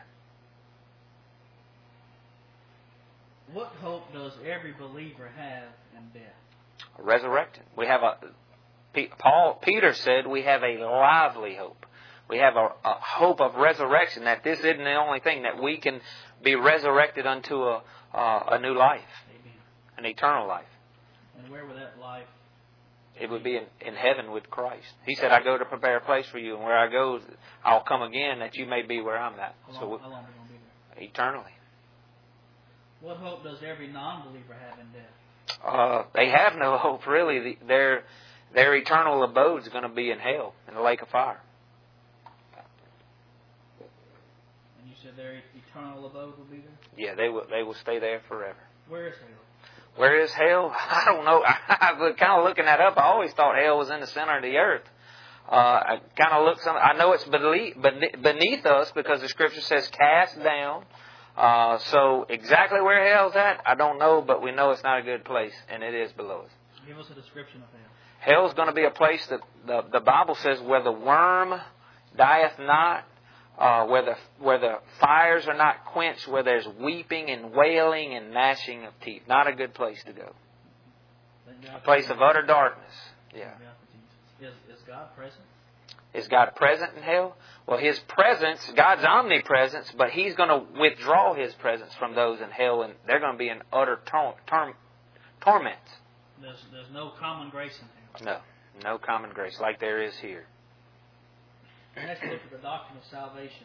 What hope does every believer have in death? Resurrected. We have Peter said we have a lively hope. We have a hope of resurrection, that this isn't the only thing, that we can be resurrected unto a new life, Amen. an eternal life. And where would that life? It would be in heaven with Christ. He said, I go to prepare a place for you, and where I go, I'll come again, that you may be where I'm at. How long are we going to be there? Eternally. What hope does every non-believer have in death? They have no hope, really. Their eternal abode is going to be in hell, in the lake of fire. And you said their eternal abode will be there? Yeah, they will stay there forever. Where is hell? Where is hell? I don't know. I was kind of looking that up. I always thought hell was in the center of the earth. I kind of looked. I know it's beneath us because the Scripture says cast down. So exactly where hell's at, I don't know, but we know it's not a good place, and it is below us. Give us a description of hell. Hell's going to be a place that the Bible says where the worm dieth not, where the fires are not quenched, where there's weeping and wailing and gnashing of teeth. Not a good place to go. A place of utter darkness. Yeah. Is God present? Is God present in hell? Well, His presence, God's omnipresence, but He's going to withdraw His presence from those in hell, and they're going to be in utter torment. There's no common grace in hell. No common grace like there is here. Let's look at the doctrine of salvation.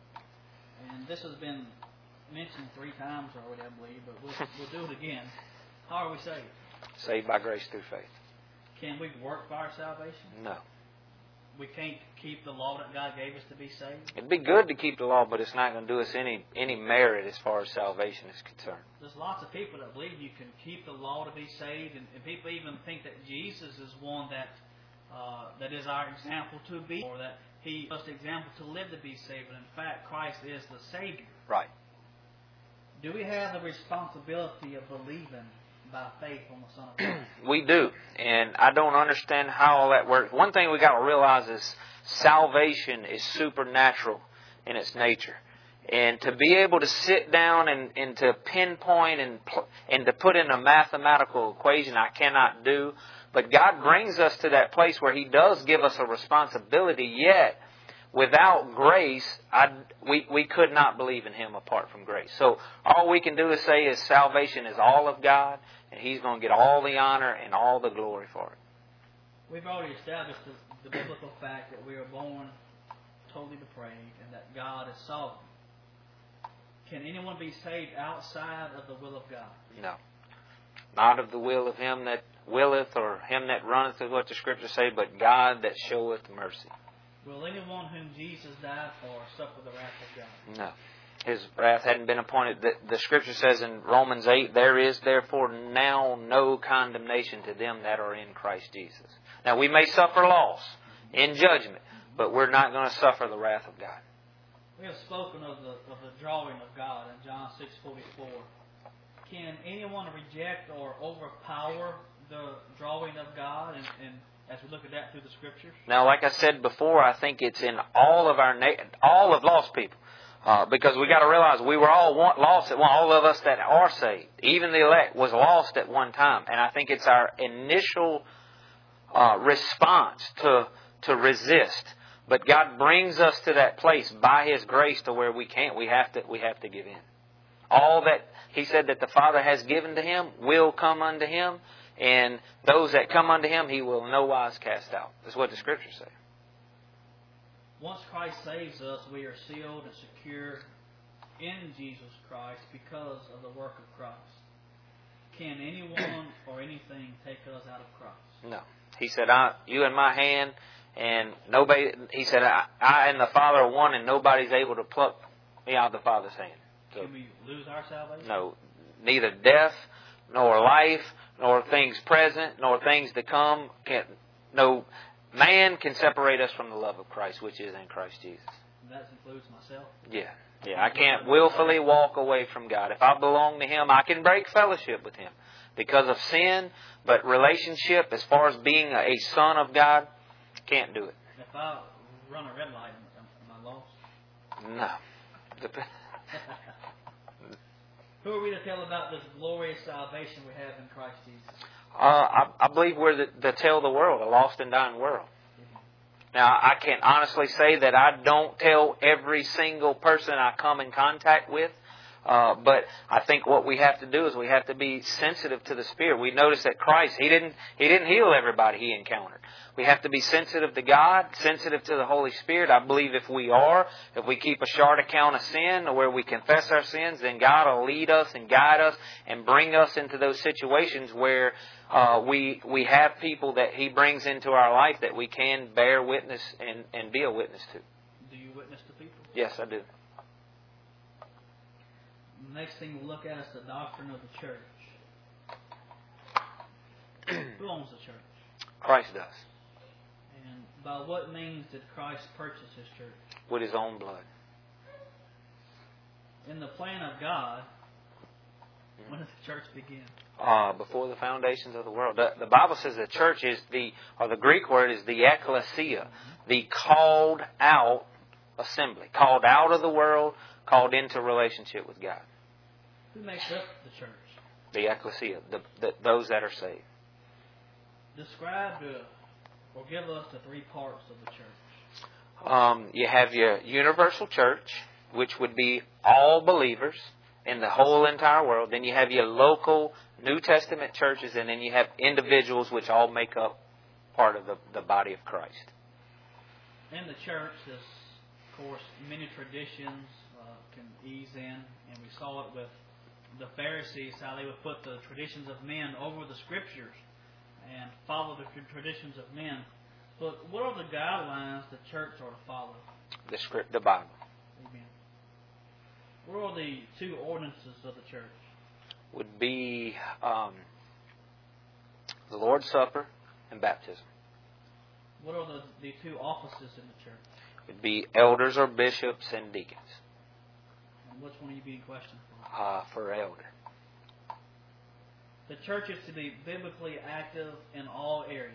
And this has been mentioned 3 times already, I believe, but we'll do it again. How are we saved? Saved by grace through faith. Can we work by our salvation? No. We can't keep the law that God gave us to be saved? It'd be good to keep the law, but it's not going to do us any merit as far as salvation is concerned. There's lots of people that believe you can keep the law to be saved, and people even think that Jesus is one that is our example to be, or that He was the example to live to be saved. And in fact, Christ is the Savior. Right. Do we have the responsibility of believing by faith on the Son of God? We do, and I don't understand how all that works. One thing we got to realize is salvation is supernatural in its nature, and to be able to sit down and to pinpoint and to put in a mathematical equation, I cannot do. But God brings us to that place where He does give us a responsibility. Yet, without grace, we could not believe in Him apart from grace. So all we can do is say is salvation is all of God, and He's going to get all the honor and all the glory for it. We've already established the biblical fact that we are born totally depraved and that God is sovereign. Can anyone be saved outside of the will of God? No. Not of the will of him that willeth or him that runneth, is what the Scriptures say, but God that showeth mercy. Will anyone whom Jesus died for suffer the wrath of God? No. His wrath hadn't been appointed. The Scripture says in Romans 8, there is therefore now no condemnation to them that are in Christ Jesus. Now we may suffer loss in judgment, but we're not going to suffer the wrath of God. We have spoken of the drawing of God in John 6:44. Can anyone reject or overpower the drawing of God? And as we look at that through the Scriptures? Now, like I said before, I think it's in all of lost people. Because we got to realize we were all lost at one. All of us that are saved, even the elect, was lost at one time. And I think it's our initial response to resist. But God brings us to that place by His grace to where we can't. We have to give in. All that He said that the Father has given to Him will come unto Him, and those that come unto Him He will in no wise cast out. That's what the Scriptures say. Once Christ saves us, we are sealed and secure in Jesus Christ because of the work of Christ. can anyone or anything take us out of Christ? No. He said, you in my hand, and nobody. He said, I and the Father are one, and nobody's able to pluck me out of the Father's hand. So, Can we lose our salvation? no, neither death, nor life, nor things present, nor things to come. No man can separate us from the love of Christ, which is in Christ Jesus. And that includes myself? Yeah. I can't willfully walk away from God. If I belong to Him, I can break fellowship with Him because of sin, but relationship, as far as being a son of God, can't do it. If I run a red light, am I lost? No. Who are we to tell about this glorious salvation we have in Christ Jesus? I believe we're to tell the world, a lost and dying world. Now, I can honestly say that I don't tell every single person I come in contact with, but I think what we have to do is we have to be sensitive to the Spirit. We notice that Christ, He didn't heal everybody He encountered. We have to be sensitive to God, sensitive to the Holy Spirit. I believe if we keep a short account of sin, or where we confess our sins, then God will lead us and guide us and bring us into those situations where we have people that He brings into our life that we can bear witness and be a witness to. Do you witness to people? Yes, I do. The next thing we'll look at is the doctrine of the church. Who owns the church? Christ does. And by what means did Christ purchase His church? With His own blood. In the plan of God, when did the church begin? Before the foundations of the world. The Bible says the church is the Greek word is the ecclesia, the called out assembly, called out of the world, called into relationship with God. Who makes up the church? The ecclesia, those that are saved. Describe or give us the three parts of the church. You have your universal church, which would be all believers in the whole entire world. Then you have your local New Testament churches, and then you have individuals which all make up part of the body of Christ. In the church, there's, of course, many traditions can ease in, and we saw it with the Pharisees, how they would put the traditions of men over the Scriptures and follow the traditions of men. But what are the guidelines the church are to follow? The Bible. Amen. What are the two ordinances of the church? Would be the Lord's Supper and baptism. What are the two offices in the church? Would be elders or bishops and deacons. And which one are you being questioned for? For elder. The church is to be biblically active in all areas.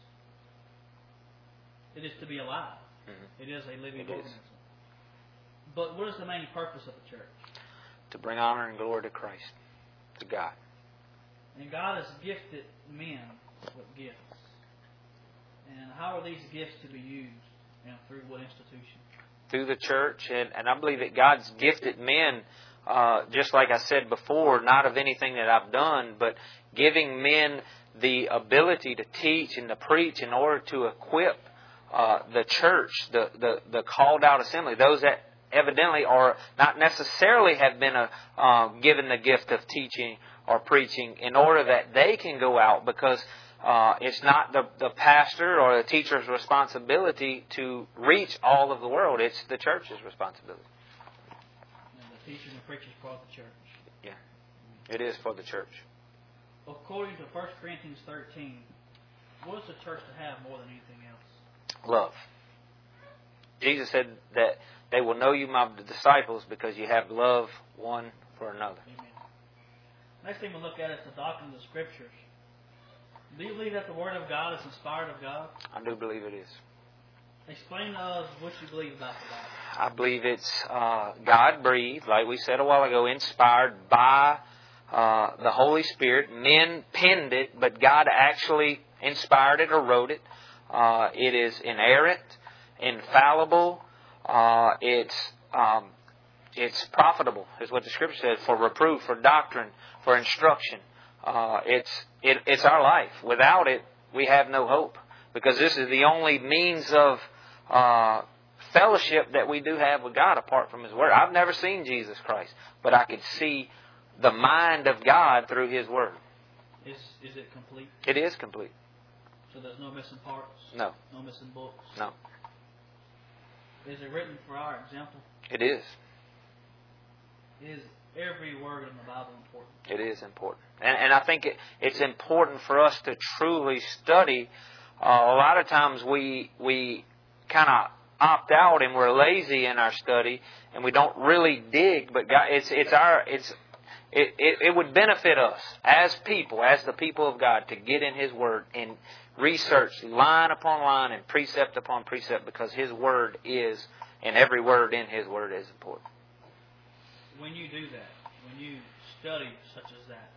It is to be alive. Mm-hmm. It is a living organism. But what is the main purpose of the church? To bring honor and glory to Christ, to God. And God has gifted men with gifts. And how are these gifts to be used, and through what institution? Through the church, and I believe that God's gifted men, just like I said before, not of anything that I've done, but giving men the ability to teach and to preach in order to equip the church, the called out assembly, those that evidently are not necessarily have been given the gift of teaching or preaching, in order that they can go out, because it's not the pastor or the teacher's responsibility to reach all of the world. It's the church's responsibility. And the teaching and preaching is for the church. Yeah, it is for the church. According to 1 Corinthians 13, what is the church to have more than anything else? Love. Jesus said that they will know you, my disciples, because you have love one for another. Amen. Next thing we'll look at is the doctrine of the Scriptures. Do you believe that the Word of God is inspired of God? I do believe it is. Explain to us what you believe about the Bible. I believe it's God-breathed, like we said a while ago, inspired by the Holy Spirit. Men penned it, but God actually inspired it or wrote it. It is inerrant, infallible. It's profitable, is what the Scripture says, for reproof, for doctrine, for instruction. It's our life. Without it, we have no hope, because this is the only means of fellowship that we do have with God apart from His Word. I've never seen Jesus Christ, but I could see the mind of God through His Word. Is it complete? It is complete. So there's no missing parts? No. No missing books? No. Is it written for our example? It is. Is every word in the Bible important? It is important. And I think it's important for us to truly study. A lot of times we kind of opt out and we're lazy in our study and we don't really dig. But God, it would benefit us as people, as the people of God, to get in His Word and research line upon line and precept upon precept, because His Word is, and every word in His Word is important. When you do that, when you study such as that,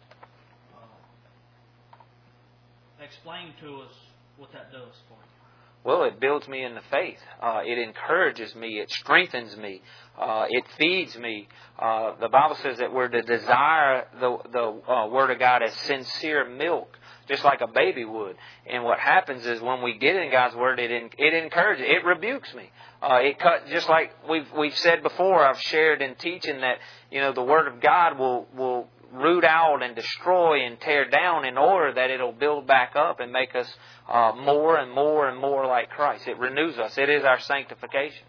explain to us what that does for you. Well, it builds me in the faith. It encourages me. It strengthens me. It feeds me. The Bible says that we're to desire the Word of God as sincere milk, just like a baby would. And what happens is when we get in God's Word, it encourages. It rebukes me. Just like we've said before. I've shared in teaching that the Word of God will root out and destroy and tear down in order that it'll build back up and make us more and more and more like Christ. It renews us. It is our sanctification.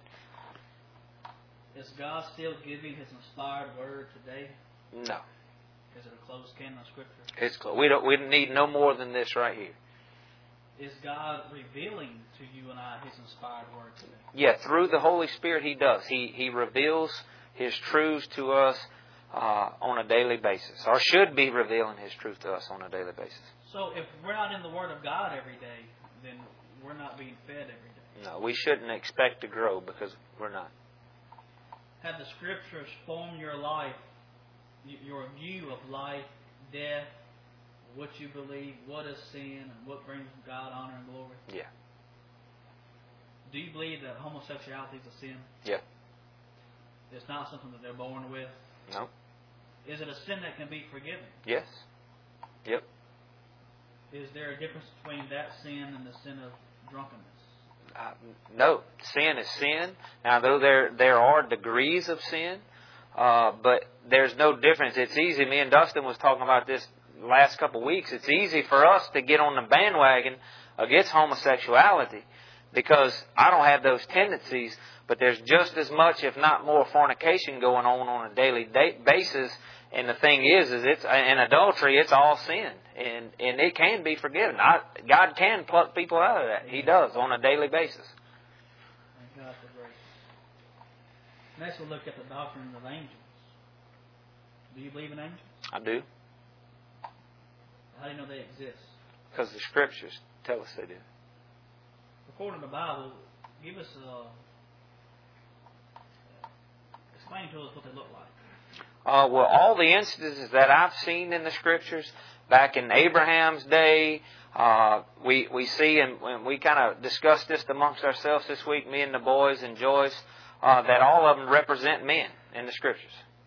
Is God still giving His inspired Word today? No. Is it a closed canon of Scripture? It's closed. We need no more than this right here. Is God revealing to you and I His inspired Word today? Yeah, through the Holy Spirit He does. He reveals His truths to us on a daily basis, or should be revealing His truth to us on a daily basis. So if we're not in the Word of God every day, then we're not being fed every day. No, we shouldn't expect to grow because we're not. Have the Scriptures formed your life, your view of life, death, what you believe, what is sin, and what brings God honor and glory? Yeah. Do you believe that homosexuality is a sin? Yeah. It's not something that they're born with? No. Is it a sin that can be forgiven? Yes. Yep. Is there a difference between that sin and the sin of drunkenness? No. Sin is sin. Now, though there are degrees of sin, but there's no difference. It's easy. Me and Dustin was talking about this last couple of weeks. It's easy for us to get on the bandwagon against homosexuality because I don't have those tendencies, but there's just as much, if not more, fornication going on a daily basis. And the thing is it's in adultery, it's all sin, and it can be forgiven. God can pluck people out of that. He does on a daily basis. Thank God for grace. Next, we'll look at the doctrine of angels. Do you believe in angels? I do. How do you know they exist? Because the Scriptures tell us they do. According to the Bible, give us explain to us what they look like. Well, all the instances that I've seen in the Scriptures, back in Abraham's day, we see, and we kind of discussed this amongst ourselves this week, me and the boys and Joyce, that all of them represent men in the Scriptures.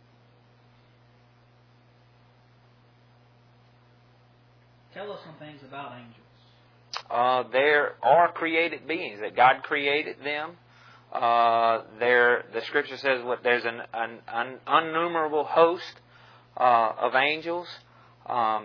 Tell us some things about angels. There are created beings, that God created them. The Scripture says there's an innumerable host of angels. Were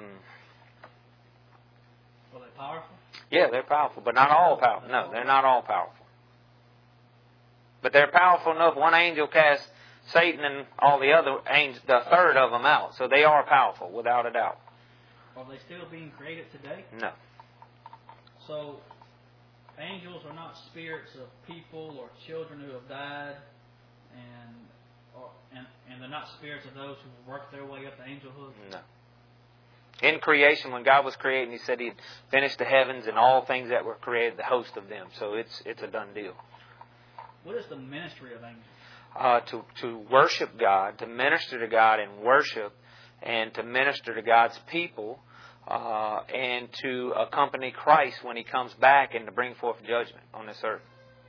they powerful? Yeah, they're powerful, but not all powerful. No, they're not all powerful. But they're powerful enough. One angel cast Satan and all the other angels, the third of them out. So they are powerful, without a doubt. Are they still being created today? No. So angels are not spirits of people or children who have died, and they're not spirits of those who worked their way up to angelhood? No. In creation, when God was creating, He said He'd finished the heavens and all things that were created, the host of them. So it's a done deal. What is the ministry of angels? To worship God, to minister to God in worship, and to minister to God's people, and to accompany Christ when He comes back and to bring forth judgment on this earth.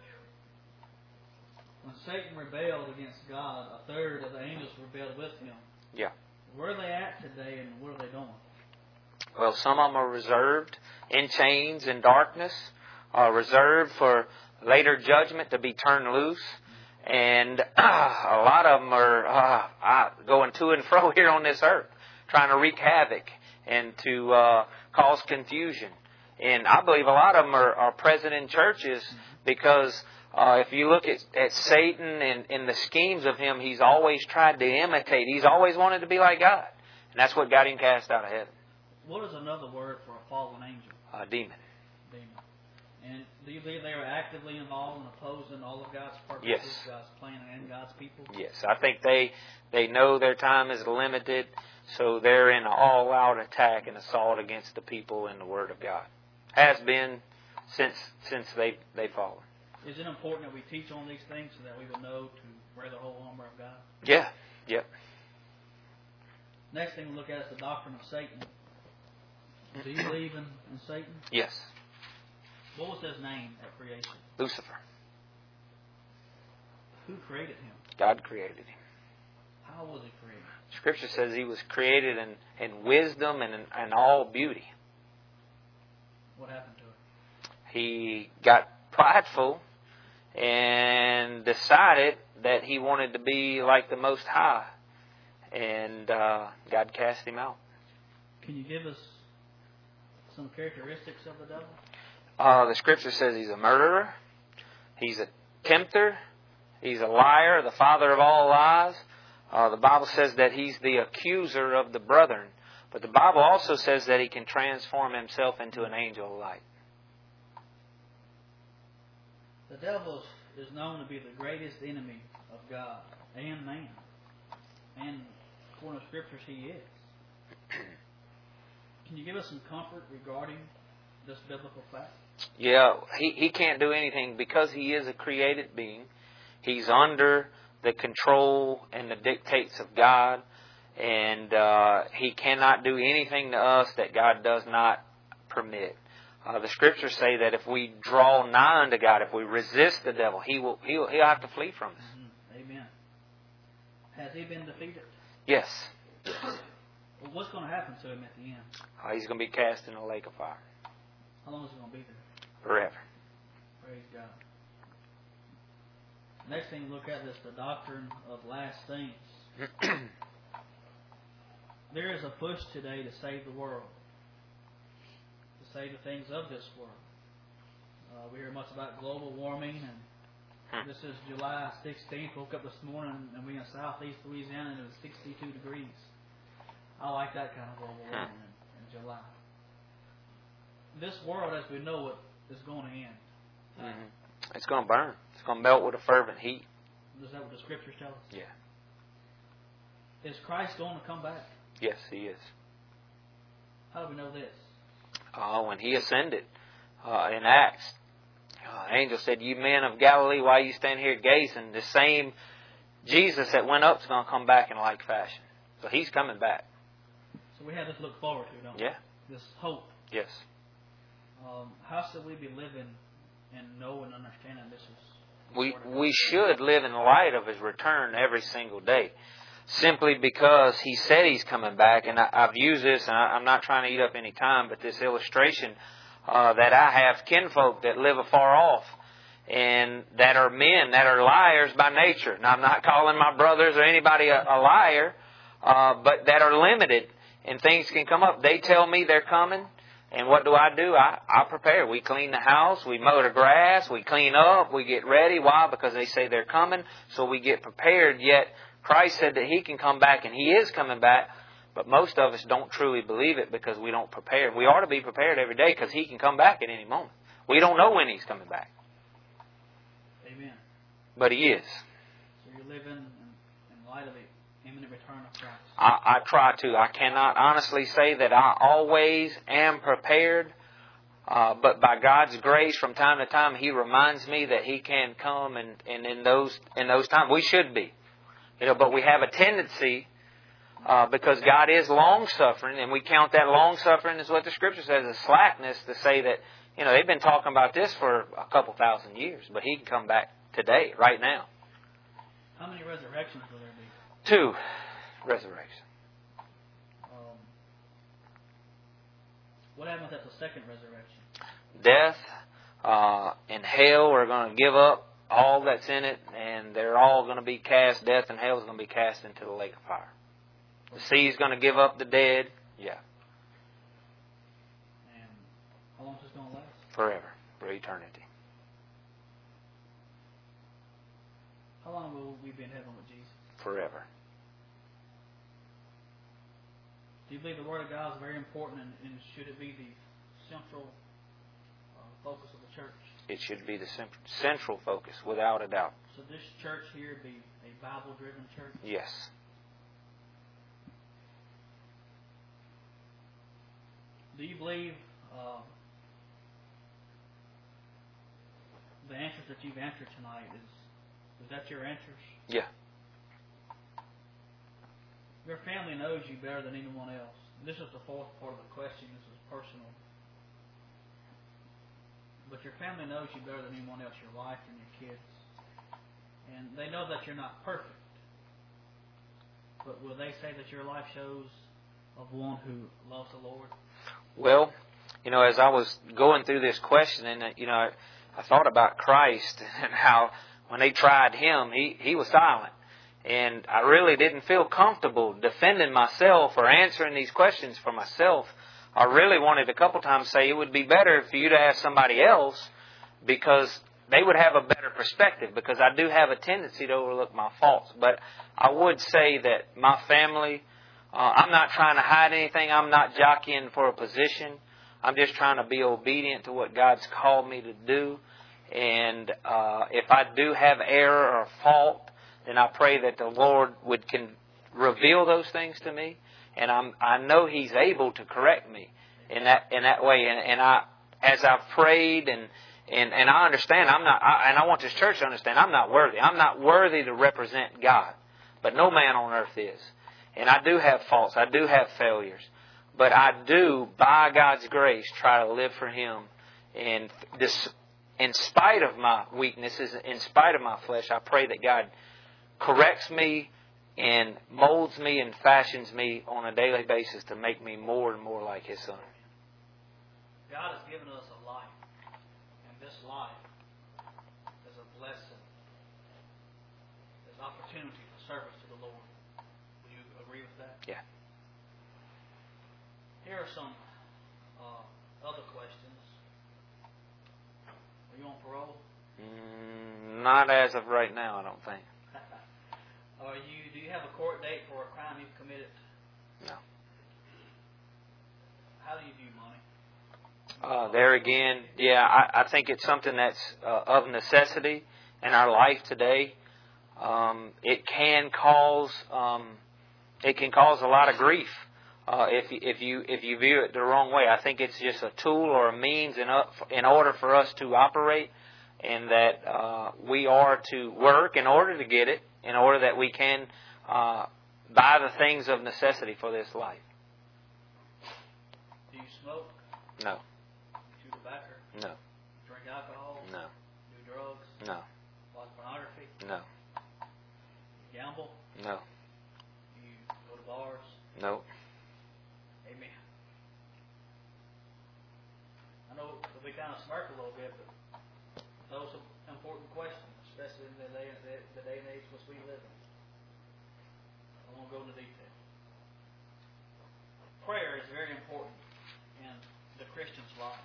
When Satan rebelled against God, a third of the angels rebelled with him. Yeah. Where are they at today, and what are they doing? Well, some of them are reserved in chains and darkness, reserved for later judgment to be turned loose. And a lot of them are going to and fro here on this earth, trying to wreak havoc and to cause confusion. And I believe a lot of them are present in churches because if you look at Satan and in the schemes of him, he's always tried to imitate. He's always wanted to be like God. And that's what got him cast out of heaven. What is another word for a fallen angel? Demon. Demon. And do you believe they are actively involved in opposing all of God's purposes, Yes. God's plan, and God's people? Yes, I think they know their time is limited, so they're in an all-out attack and assault against the people and the Word of God. Has been since they've fallen. Is it important that we teach on these things so that we will know to wear the whole armor of God? Yeah, yep. Next thing we look at is the doctrine of Satan. Do you believe in Satan? Yes. What was his name at creation? Lucifer. Who created him? God created him. How was he created? Scripture says he was created in wisdom and in all beauty. What happened to him? He got prideful and decided that he wanted to be like the Most High. And God cast him out. Can you give us some characteristics of the devil? The Scripture says he's a murderer. He's a tempter. He's a liar, the father of all lies. The Bible says that he's the accuser of the brethren. But the Bible also says that he can transform himself into an angel of light. The devil is known to be the greatest enemy of God and man. And according to Scriptures, he is. Can you give us some comfort regarding this biblical fact? Yeah, he can't do anything because he is a created being. He's under the control and the dictates of God. And he cannot do anything to us that God does not permit. The Scriptures say that if we draw nigh unto God, if we resist the devil, he'll have to flee from us. Mm-hmm. Amen. Has he been defeated? Yes. Well, what's going to happen to him at the end? He's going to be cast in a lake of fire. How long is he going to be there? Forever. Praise God. Next thing we look at is the doctrine of last things. There is a push today to save the world, to save the things of this world. We hear much about global warming, and this is July 16th. Woke up this morning and we in southeast Louisiana and it was 62 degrees. I like that kind of global warming in July. This world, as we know it, is going to end. Mm-hmm. It's going to burn. It's going to melt with a fervent heat. Is that what the Scriptures tell us? Yeah. Is Christ going to come back? Yes, he is. How do we know this? When he ascended in Acts, the angel said, "You men of Galilee, why you stand here gazing? The same Jesus that went up is going to come back in like fashion." So he's coming back. So we have this to look forward to, don't we? Yeah. This hope. Yes. How should we be living and know and understanding this is? We should live in the light of his return every single day. Simply because he said he's coming back. And I've used this, and I'm not trying to eat up any time, but this illustration that I have kinfolk that live afar off and that are men, that are liars by nature. Now, I'm not calling my brothers or anybody a liar, but that are limited and things can come up. They tell me they're coming. And what do? I prepare. We clean the house. We mow the grass. We clean up. We get ready. Why? Because they say they're coming. So we get prepared. Yet Christ said that he can come back, and he is coming back. But most of us don't truly believe it because we don't prepare. We ought to be prepared every day because he can come back at any moment. We don't know when he's coming back. Amen. But he is. So you're living in light of the imminent return of Christ. I try to. I cannot honestly say that I always am prepared. But by God's grace, from time to time, he reminds me that he can come, and in those times, we should be. But we have a tendency, because God is long-suffering, and we count that long-suffering as what the Scripture says, as slackness, to say that, they've been talking about this for a couple thousand years, but he can come back today, right now. How many resurrections will there be? 2 resurrections. What happens at the second resurrection? Death and hell are going to give up all that's in it, and they're all going to be cast. Death and hell is going to be cast into the lake of fire. The sea is going to give up the dead. Yeah. it's going to last? Forever. For eternity. How long will we be in heaven with Jesus? Forever. Do you believe the Word of God is very important, and should it be the central focus of the church? It should be the central focus, without a doubt. So this church here be a Bible-driven church? Yes. Do you believe the answers that you've answered tonight, is that your answers? Yeah. Your family knows you better than anyone else. This is the fourth part of the question. This is personal. But your family knows you better than anyone else, your wife and your kids. And they know that you're not perfect. But will they say that your life shows of one who loves the Lord? Well, as I was going through this question, and I thought about Christ and how when they tried Him, He was silent. And I really didn't feel comfortable defending myself or answering these questions for myself. I really wanted a couple times to say it would be better for you to ask somebody else, because they would have a better perspective, because I do have a tendency to overlook my faults. But I would say that my family, I'm not trying to hide anything. I'm not jockeying for a position. I'm just trying to be obedient to what God's called me to do. And if I do have error or fault, then I pray that the Lord can reveal those things to me, and I know He's able to correct me in that way. And as I've prayed and I understand and I want this church to understand I'm not worthy. I'm not worthy to represent God, but no man on earth is. And I do have faults. I do have failures, but I do, by God's grace, try to live for Him. And this, in spite of my weaknesses, in spite of my flesh, I pray that God corrects me and molds me and fashions me on a daily basis to make me more and more like His Son. God has given us a life, and this life is a blessing. It's an opportunity for service to the Lord. Would you agree with that? Yeah. Here are some other questions. Are you on parole? Not as of right now, I don't think. Do you have a court date for a crime you've committed? No. How do you view money? There again, yeah, I think it's something that's of necessity in our life today. It can cause a lot of grief if you view it the wrong way. I think it's just a tool or a means in order for us to operate, and that we are to work in order to get it, in order that we can buy the things of necessity for this life. Do you smoke? No. Chew tobacco? No. Drink alcohol? No. Do drugs? No. Watch pornography? No. Gamble? No. You go to bars? No. Amen. I know we kind of smirk a little bit, but those are important questions, especially in the day and age which we live in. I won't go into detail. Prayer is very important in the Christian's life.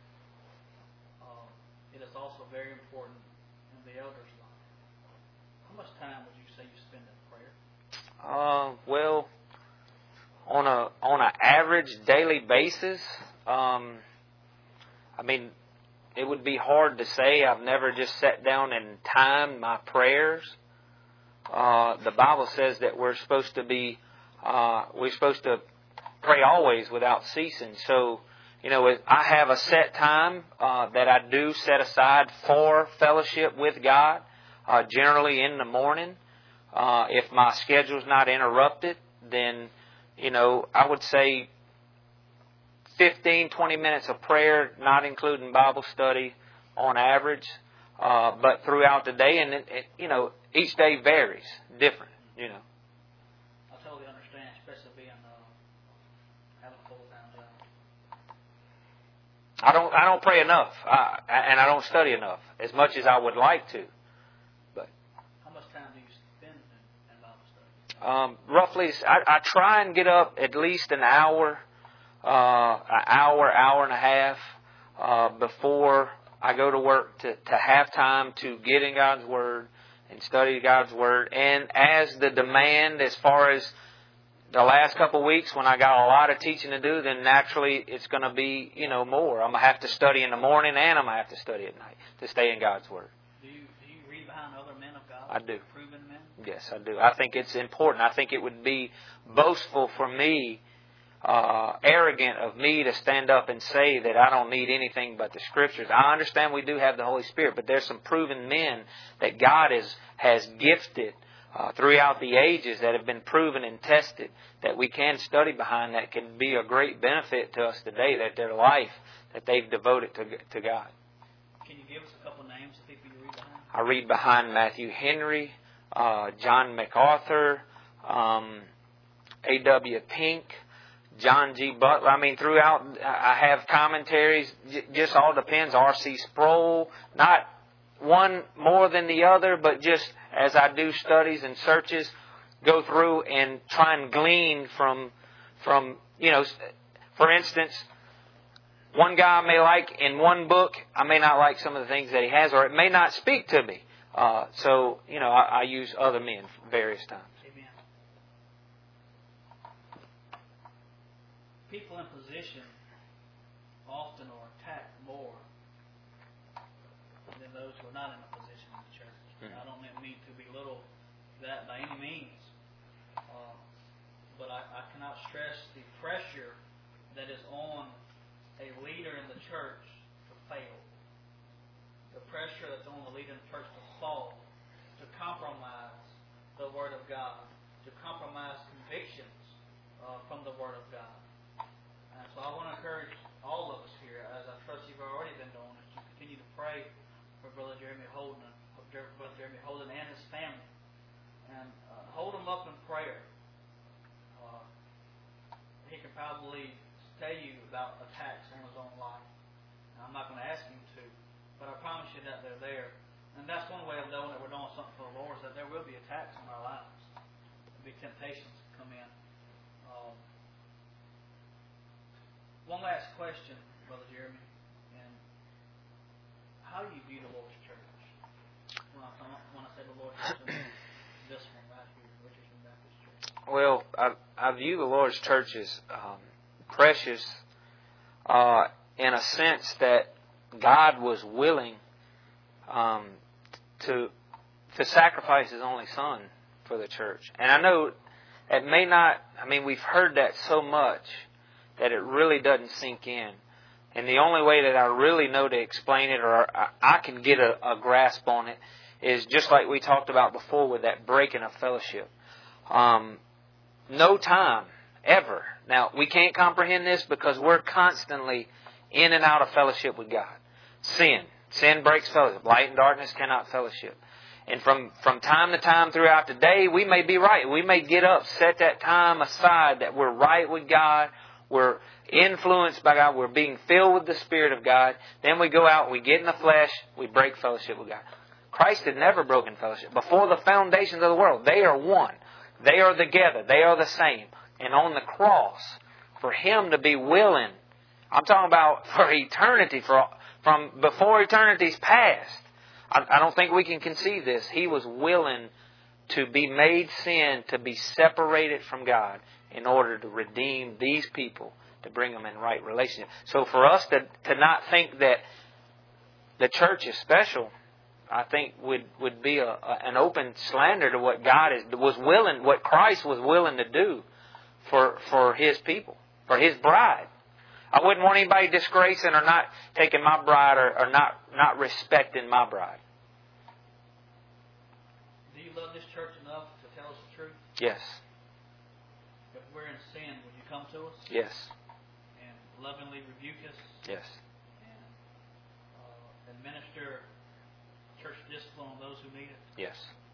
It is also very important in the elder's life. How much time would you say you spend in prayer? Well, on an average daily basis, it would be hard to say. I've never just sat down and timed my prayers. The Bible says that we're supposed to pray always without ceasing. So, I have a set time that I do set aside for fellowship with God, generally in the morning. If my schedule's not interrupted, then, I would say 15, 20 minutes of prayer, not including Bible study on average, but throughout the day. And, each day varies, different, I totally understand, especially being having a full-time job. I don't pray enough, and I don't study enough, as much as I would like to. But how much time do you spend in Bible study? Roughly, I try and get up at least an hour and a half before I go to work to have time to get in God's Word and study God's Word. And as the demand, as far as the last couple of weeks when I got a lot of teaching to do, then naturally it's going to be, more. I'm going to have to study in the morning and I'm going to have to study at night to stay in God's Word. Do you read behind other men of God? I do. Proven men? Yes, I do. I think it's important. I think it would be boastful for me, arrogant of me to stand up and say that I don't need anything but the Scriptures. I understand we do have the Holy Spirit, but there's some proven men that God has gifted throughout the ages that have been proven and tested that we can study behind, that can be a great benefit to us today, that their life that they've devoted to God. Can you give us a couple names of people you read behind? I read behind Matthew Henry, John MacArthur, A.W. Pink, John G. Butler. I mean, throughout, I have commentaries, just all depends. R.C. Sproul, not one more than the other, but just as I do studies and searches, go through and try and glean from for instance, one guy I may like in one book, I may not like some of the things that he has, or it may not speak to me. So, I use other men various times. Amen. People in position often are attacked more than those who are not in a position in the church. Mm-hmm. I don't mean to belittle that by any means, but I cannot stress the pressure that is on a leader in the church to fail. The pressure that's on the leader in the church to fall, to compromise the Word of God, to compromise convictions from the Word of God. And so I want to encourage all of us here, as I trust you've already been doing, is to continue to pray for Brother Jeremy Holden and his family. And hold him up in prayer. He can probably tell you about attacks on his own life. Now, I'm not going to ask him to, but I promise you that they're there. And that's one way of knowing that we're doing something for the Lord, is that there will be attacks in our lives. There'll be temptations to come in. One last question, Brother Jeremy, and how do you view the Lord's church? When I say the Lord's church, I mean this one right here, Richardson Baptist Church. Well, I view the Lord's church as precious in a sense that God was willing to sacrifice His only Son for the church. And I know it may not, we've heard that so much that it really doesn't sink in. And the only way that I really know to explain it, or I can get a grasp on it, is just like we talked about before with that breaking of fellowship. No time, ever. Now, we can't comprehend this because we're constantly in and out of fellowship with God. Sin breaks fellowship. Light and darkness cannot fellowship. And from time to time throughout the day, we may be right. We may get up, set that time aside that we're right with God. We're influenced by God. We're being filled with the Spirit of God. Then we go out, we get in the flesh, we break fellowship with God. Christ had never broken fellowship. Before the foundations of the world, they are one. They are together. They are the same. And on the cross, for Him to be willing, I'm talking about for eternity, from before eternity's past, I don't think we can conceive this. He was willing to be made sin, to be separated from God in order to redeem these people, to bring them in right relationship. So for us to not think that the church is special, I think would be an open slander to what God what Christ was willing to do for His people, for His bride. I wouldn't want anybody disgracing or not taking my bride or not respecting my bride. Do you love this church enough to tell us the truth? Yes. If we're in sin, would you come to us? Yes. And lovingly rebuke us? Yes. And administer church discipline on those who need it? Yes.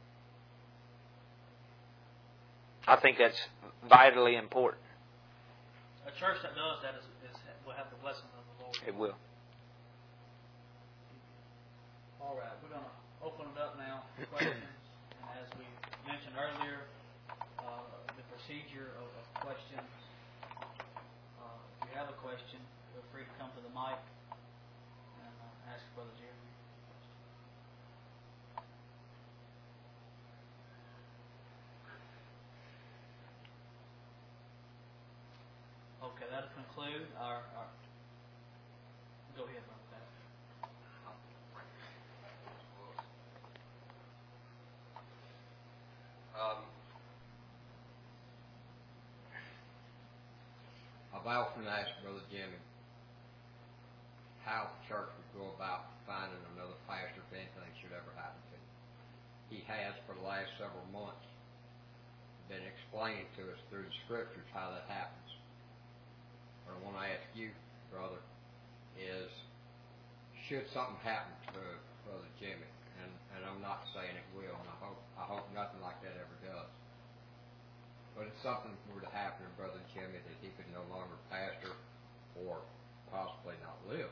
I think that's vitally important. A church that does that will have the blessing of the Lord. It will. All right, we're going to open it up now for questions. And as we mentioned earlier, the procedure of questions. If you have a question, feel free to come to the mic. Okay, that'll conclude our go ahead, Brother Pat. I've often asked Brother Jimmy how the church would go about finding another pastor if anything should ever happen to him. He has, for the last several months, been explaining to us through the scriptures how that happens. What I want to ask you, brother, is should something happen to Brother Jimmy, and I'm not saying it will, and I hope nothing like that ever does. But if something were to happen to Brother Jimmy that he could no longer pastor or possibly not live,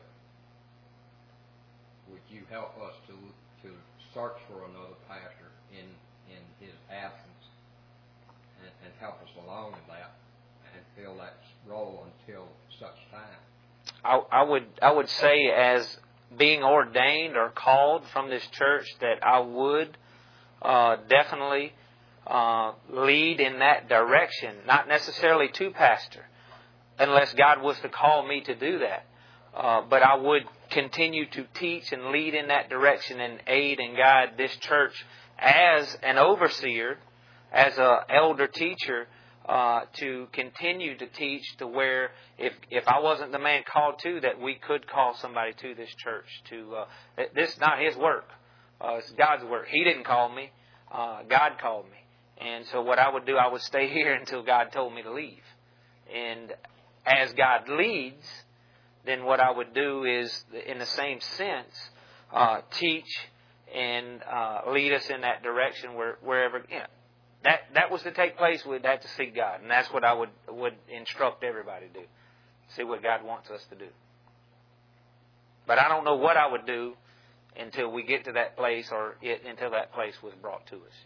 would you help us to search for another pastor in his absence and help us along in that and fill that role until such time? I would say, as being ordained or called from this church, that I would definitely lead in that direction, not necessarily to pastor, unless God was to call me to do that. But I would continue to teach and lead in that direction and aid and guide this church as an overseer, as an elder teacher, to continue to teach to where if I wasn't the man called to, that we could call somebody to this church. This is not his work. It's God's work. He didn't call me. God called me. And so what I would do, I would stay here until God told me to leave. And as God leads, then what I would do is, in the same sense, teach and lead us in that direction wherever, that was to take place, we'd have to seek God. And that's what I would instruct everybody to do. See what God wants us to do. But I don't know what I would do until we get to that place, or until that place was brought to us.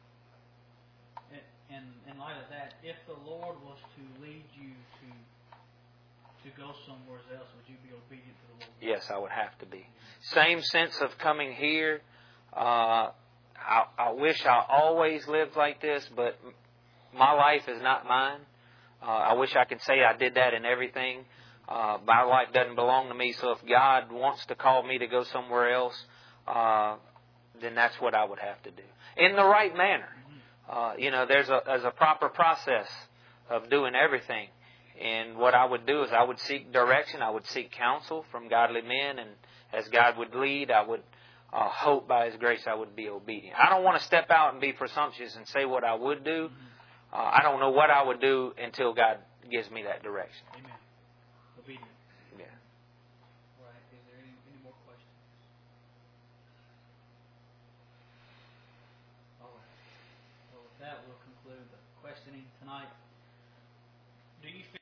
And in light of that, if the Lord was to lead you to go somewhere else, would you be obedient to the Lord? Yes, I would have to be. Same sense of coming here. I wish I always lived like this, but my life is not mine. I wish I could say I did that in everything. My life doesn't belong to me, so if God wants to call me to go somewhere else, then that's what I would have to do. In the right manner. There's a proper process of doing everything. And what I would do is I would seek direction, I would seek counsel from godly men, and as God would lead, I would hope by His grace I would be obedient. I don't want to step out and be presumptuous and say what I would do. I don't know what I would do until God gives me that direction. Amen. Obedient. Yeah. All right. Is there any more questions? All right. Well, with that, we'll conclude the questioning tonight. Do you feel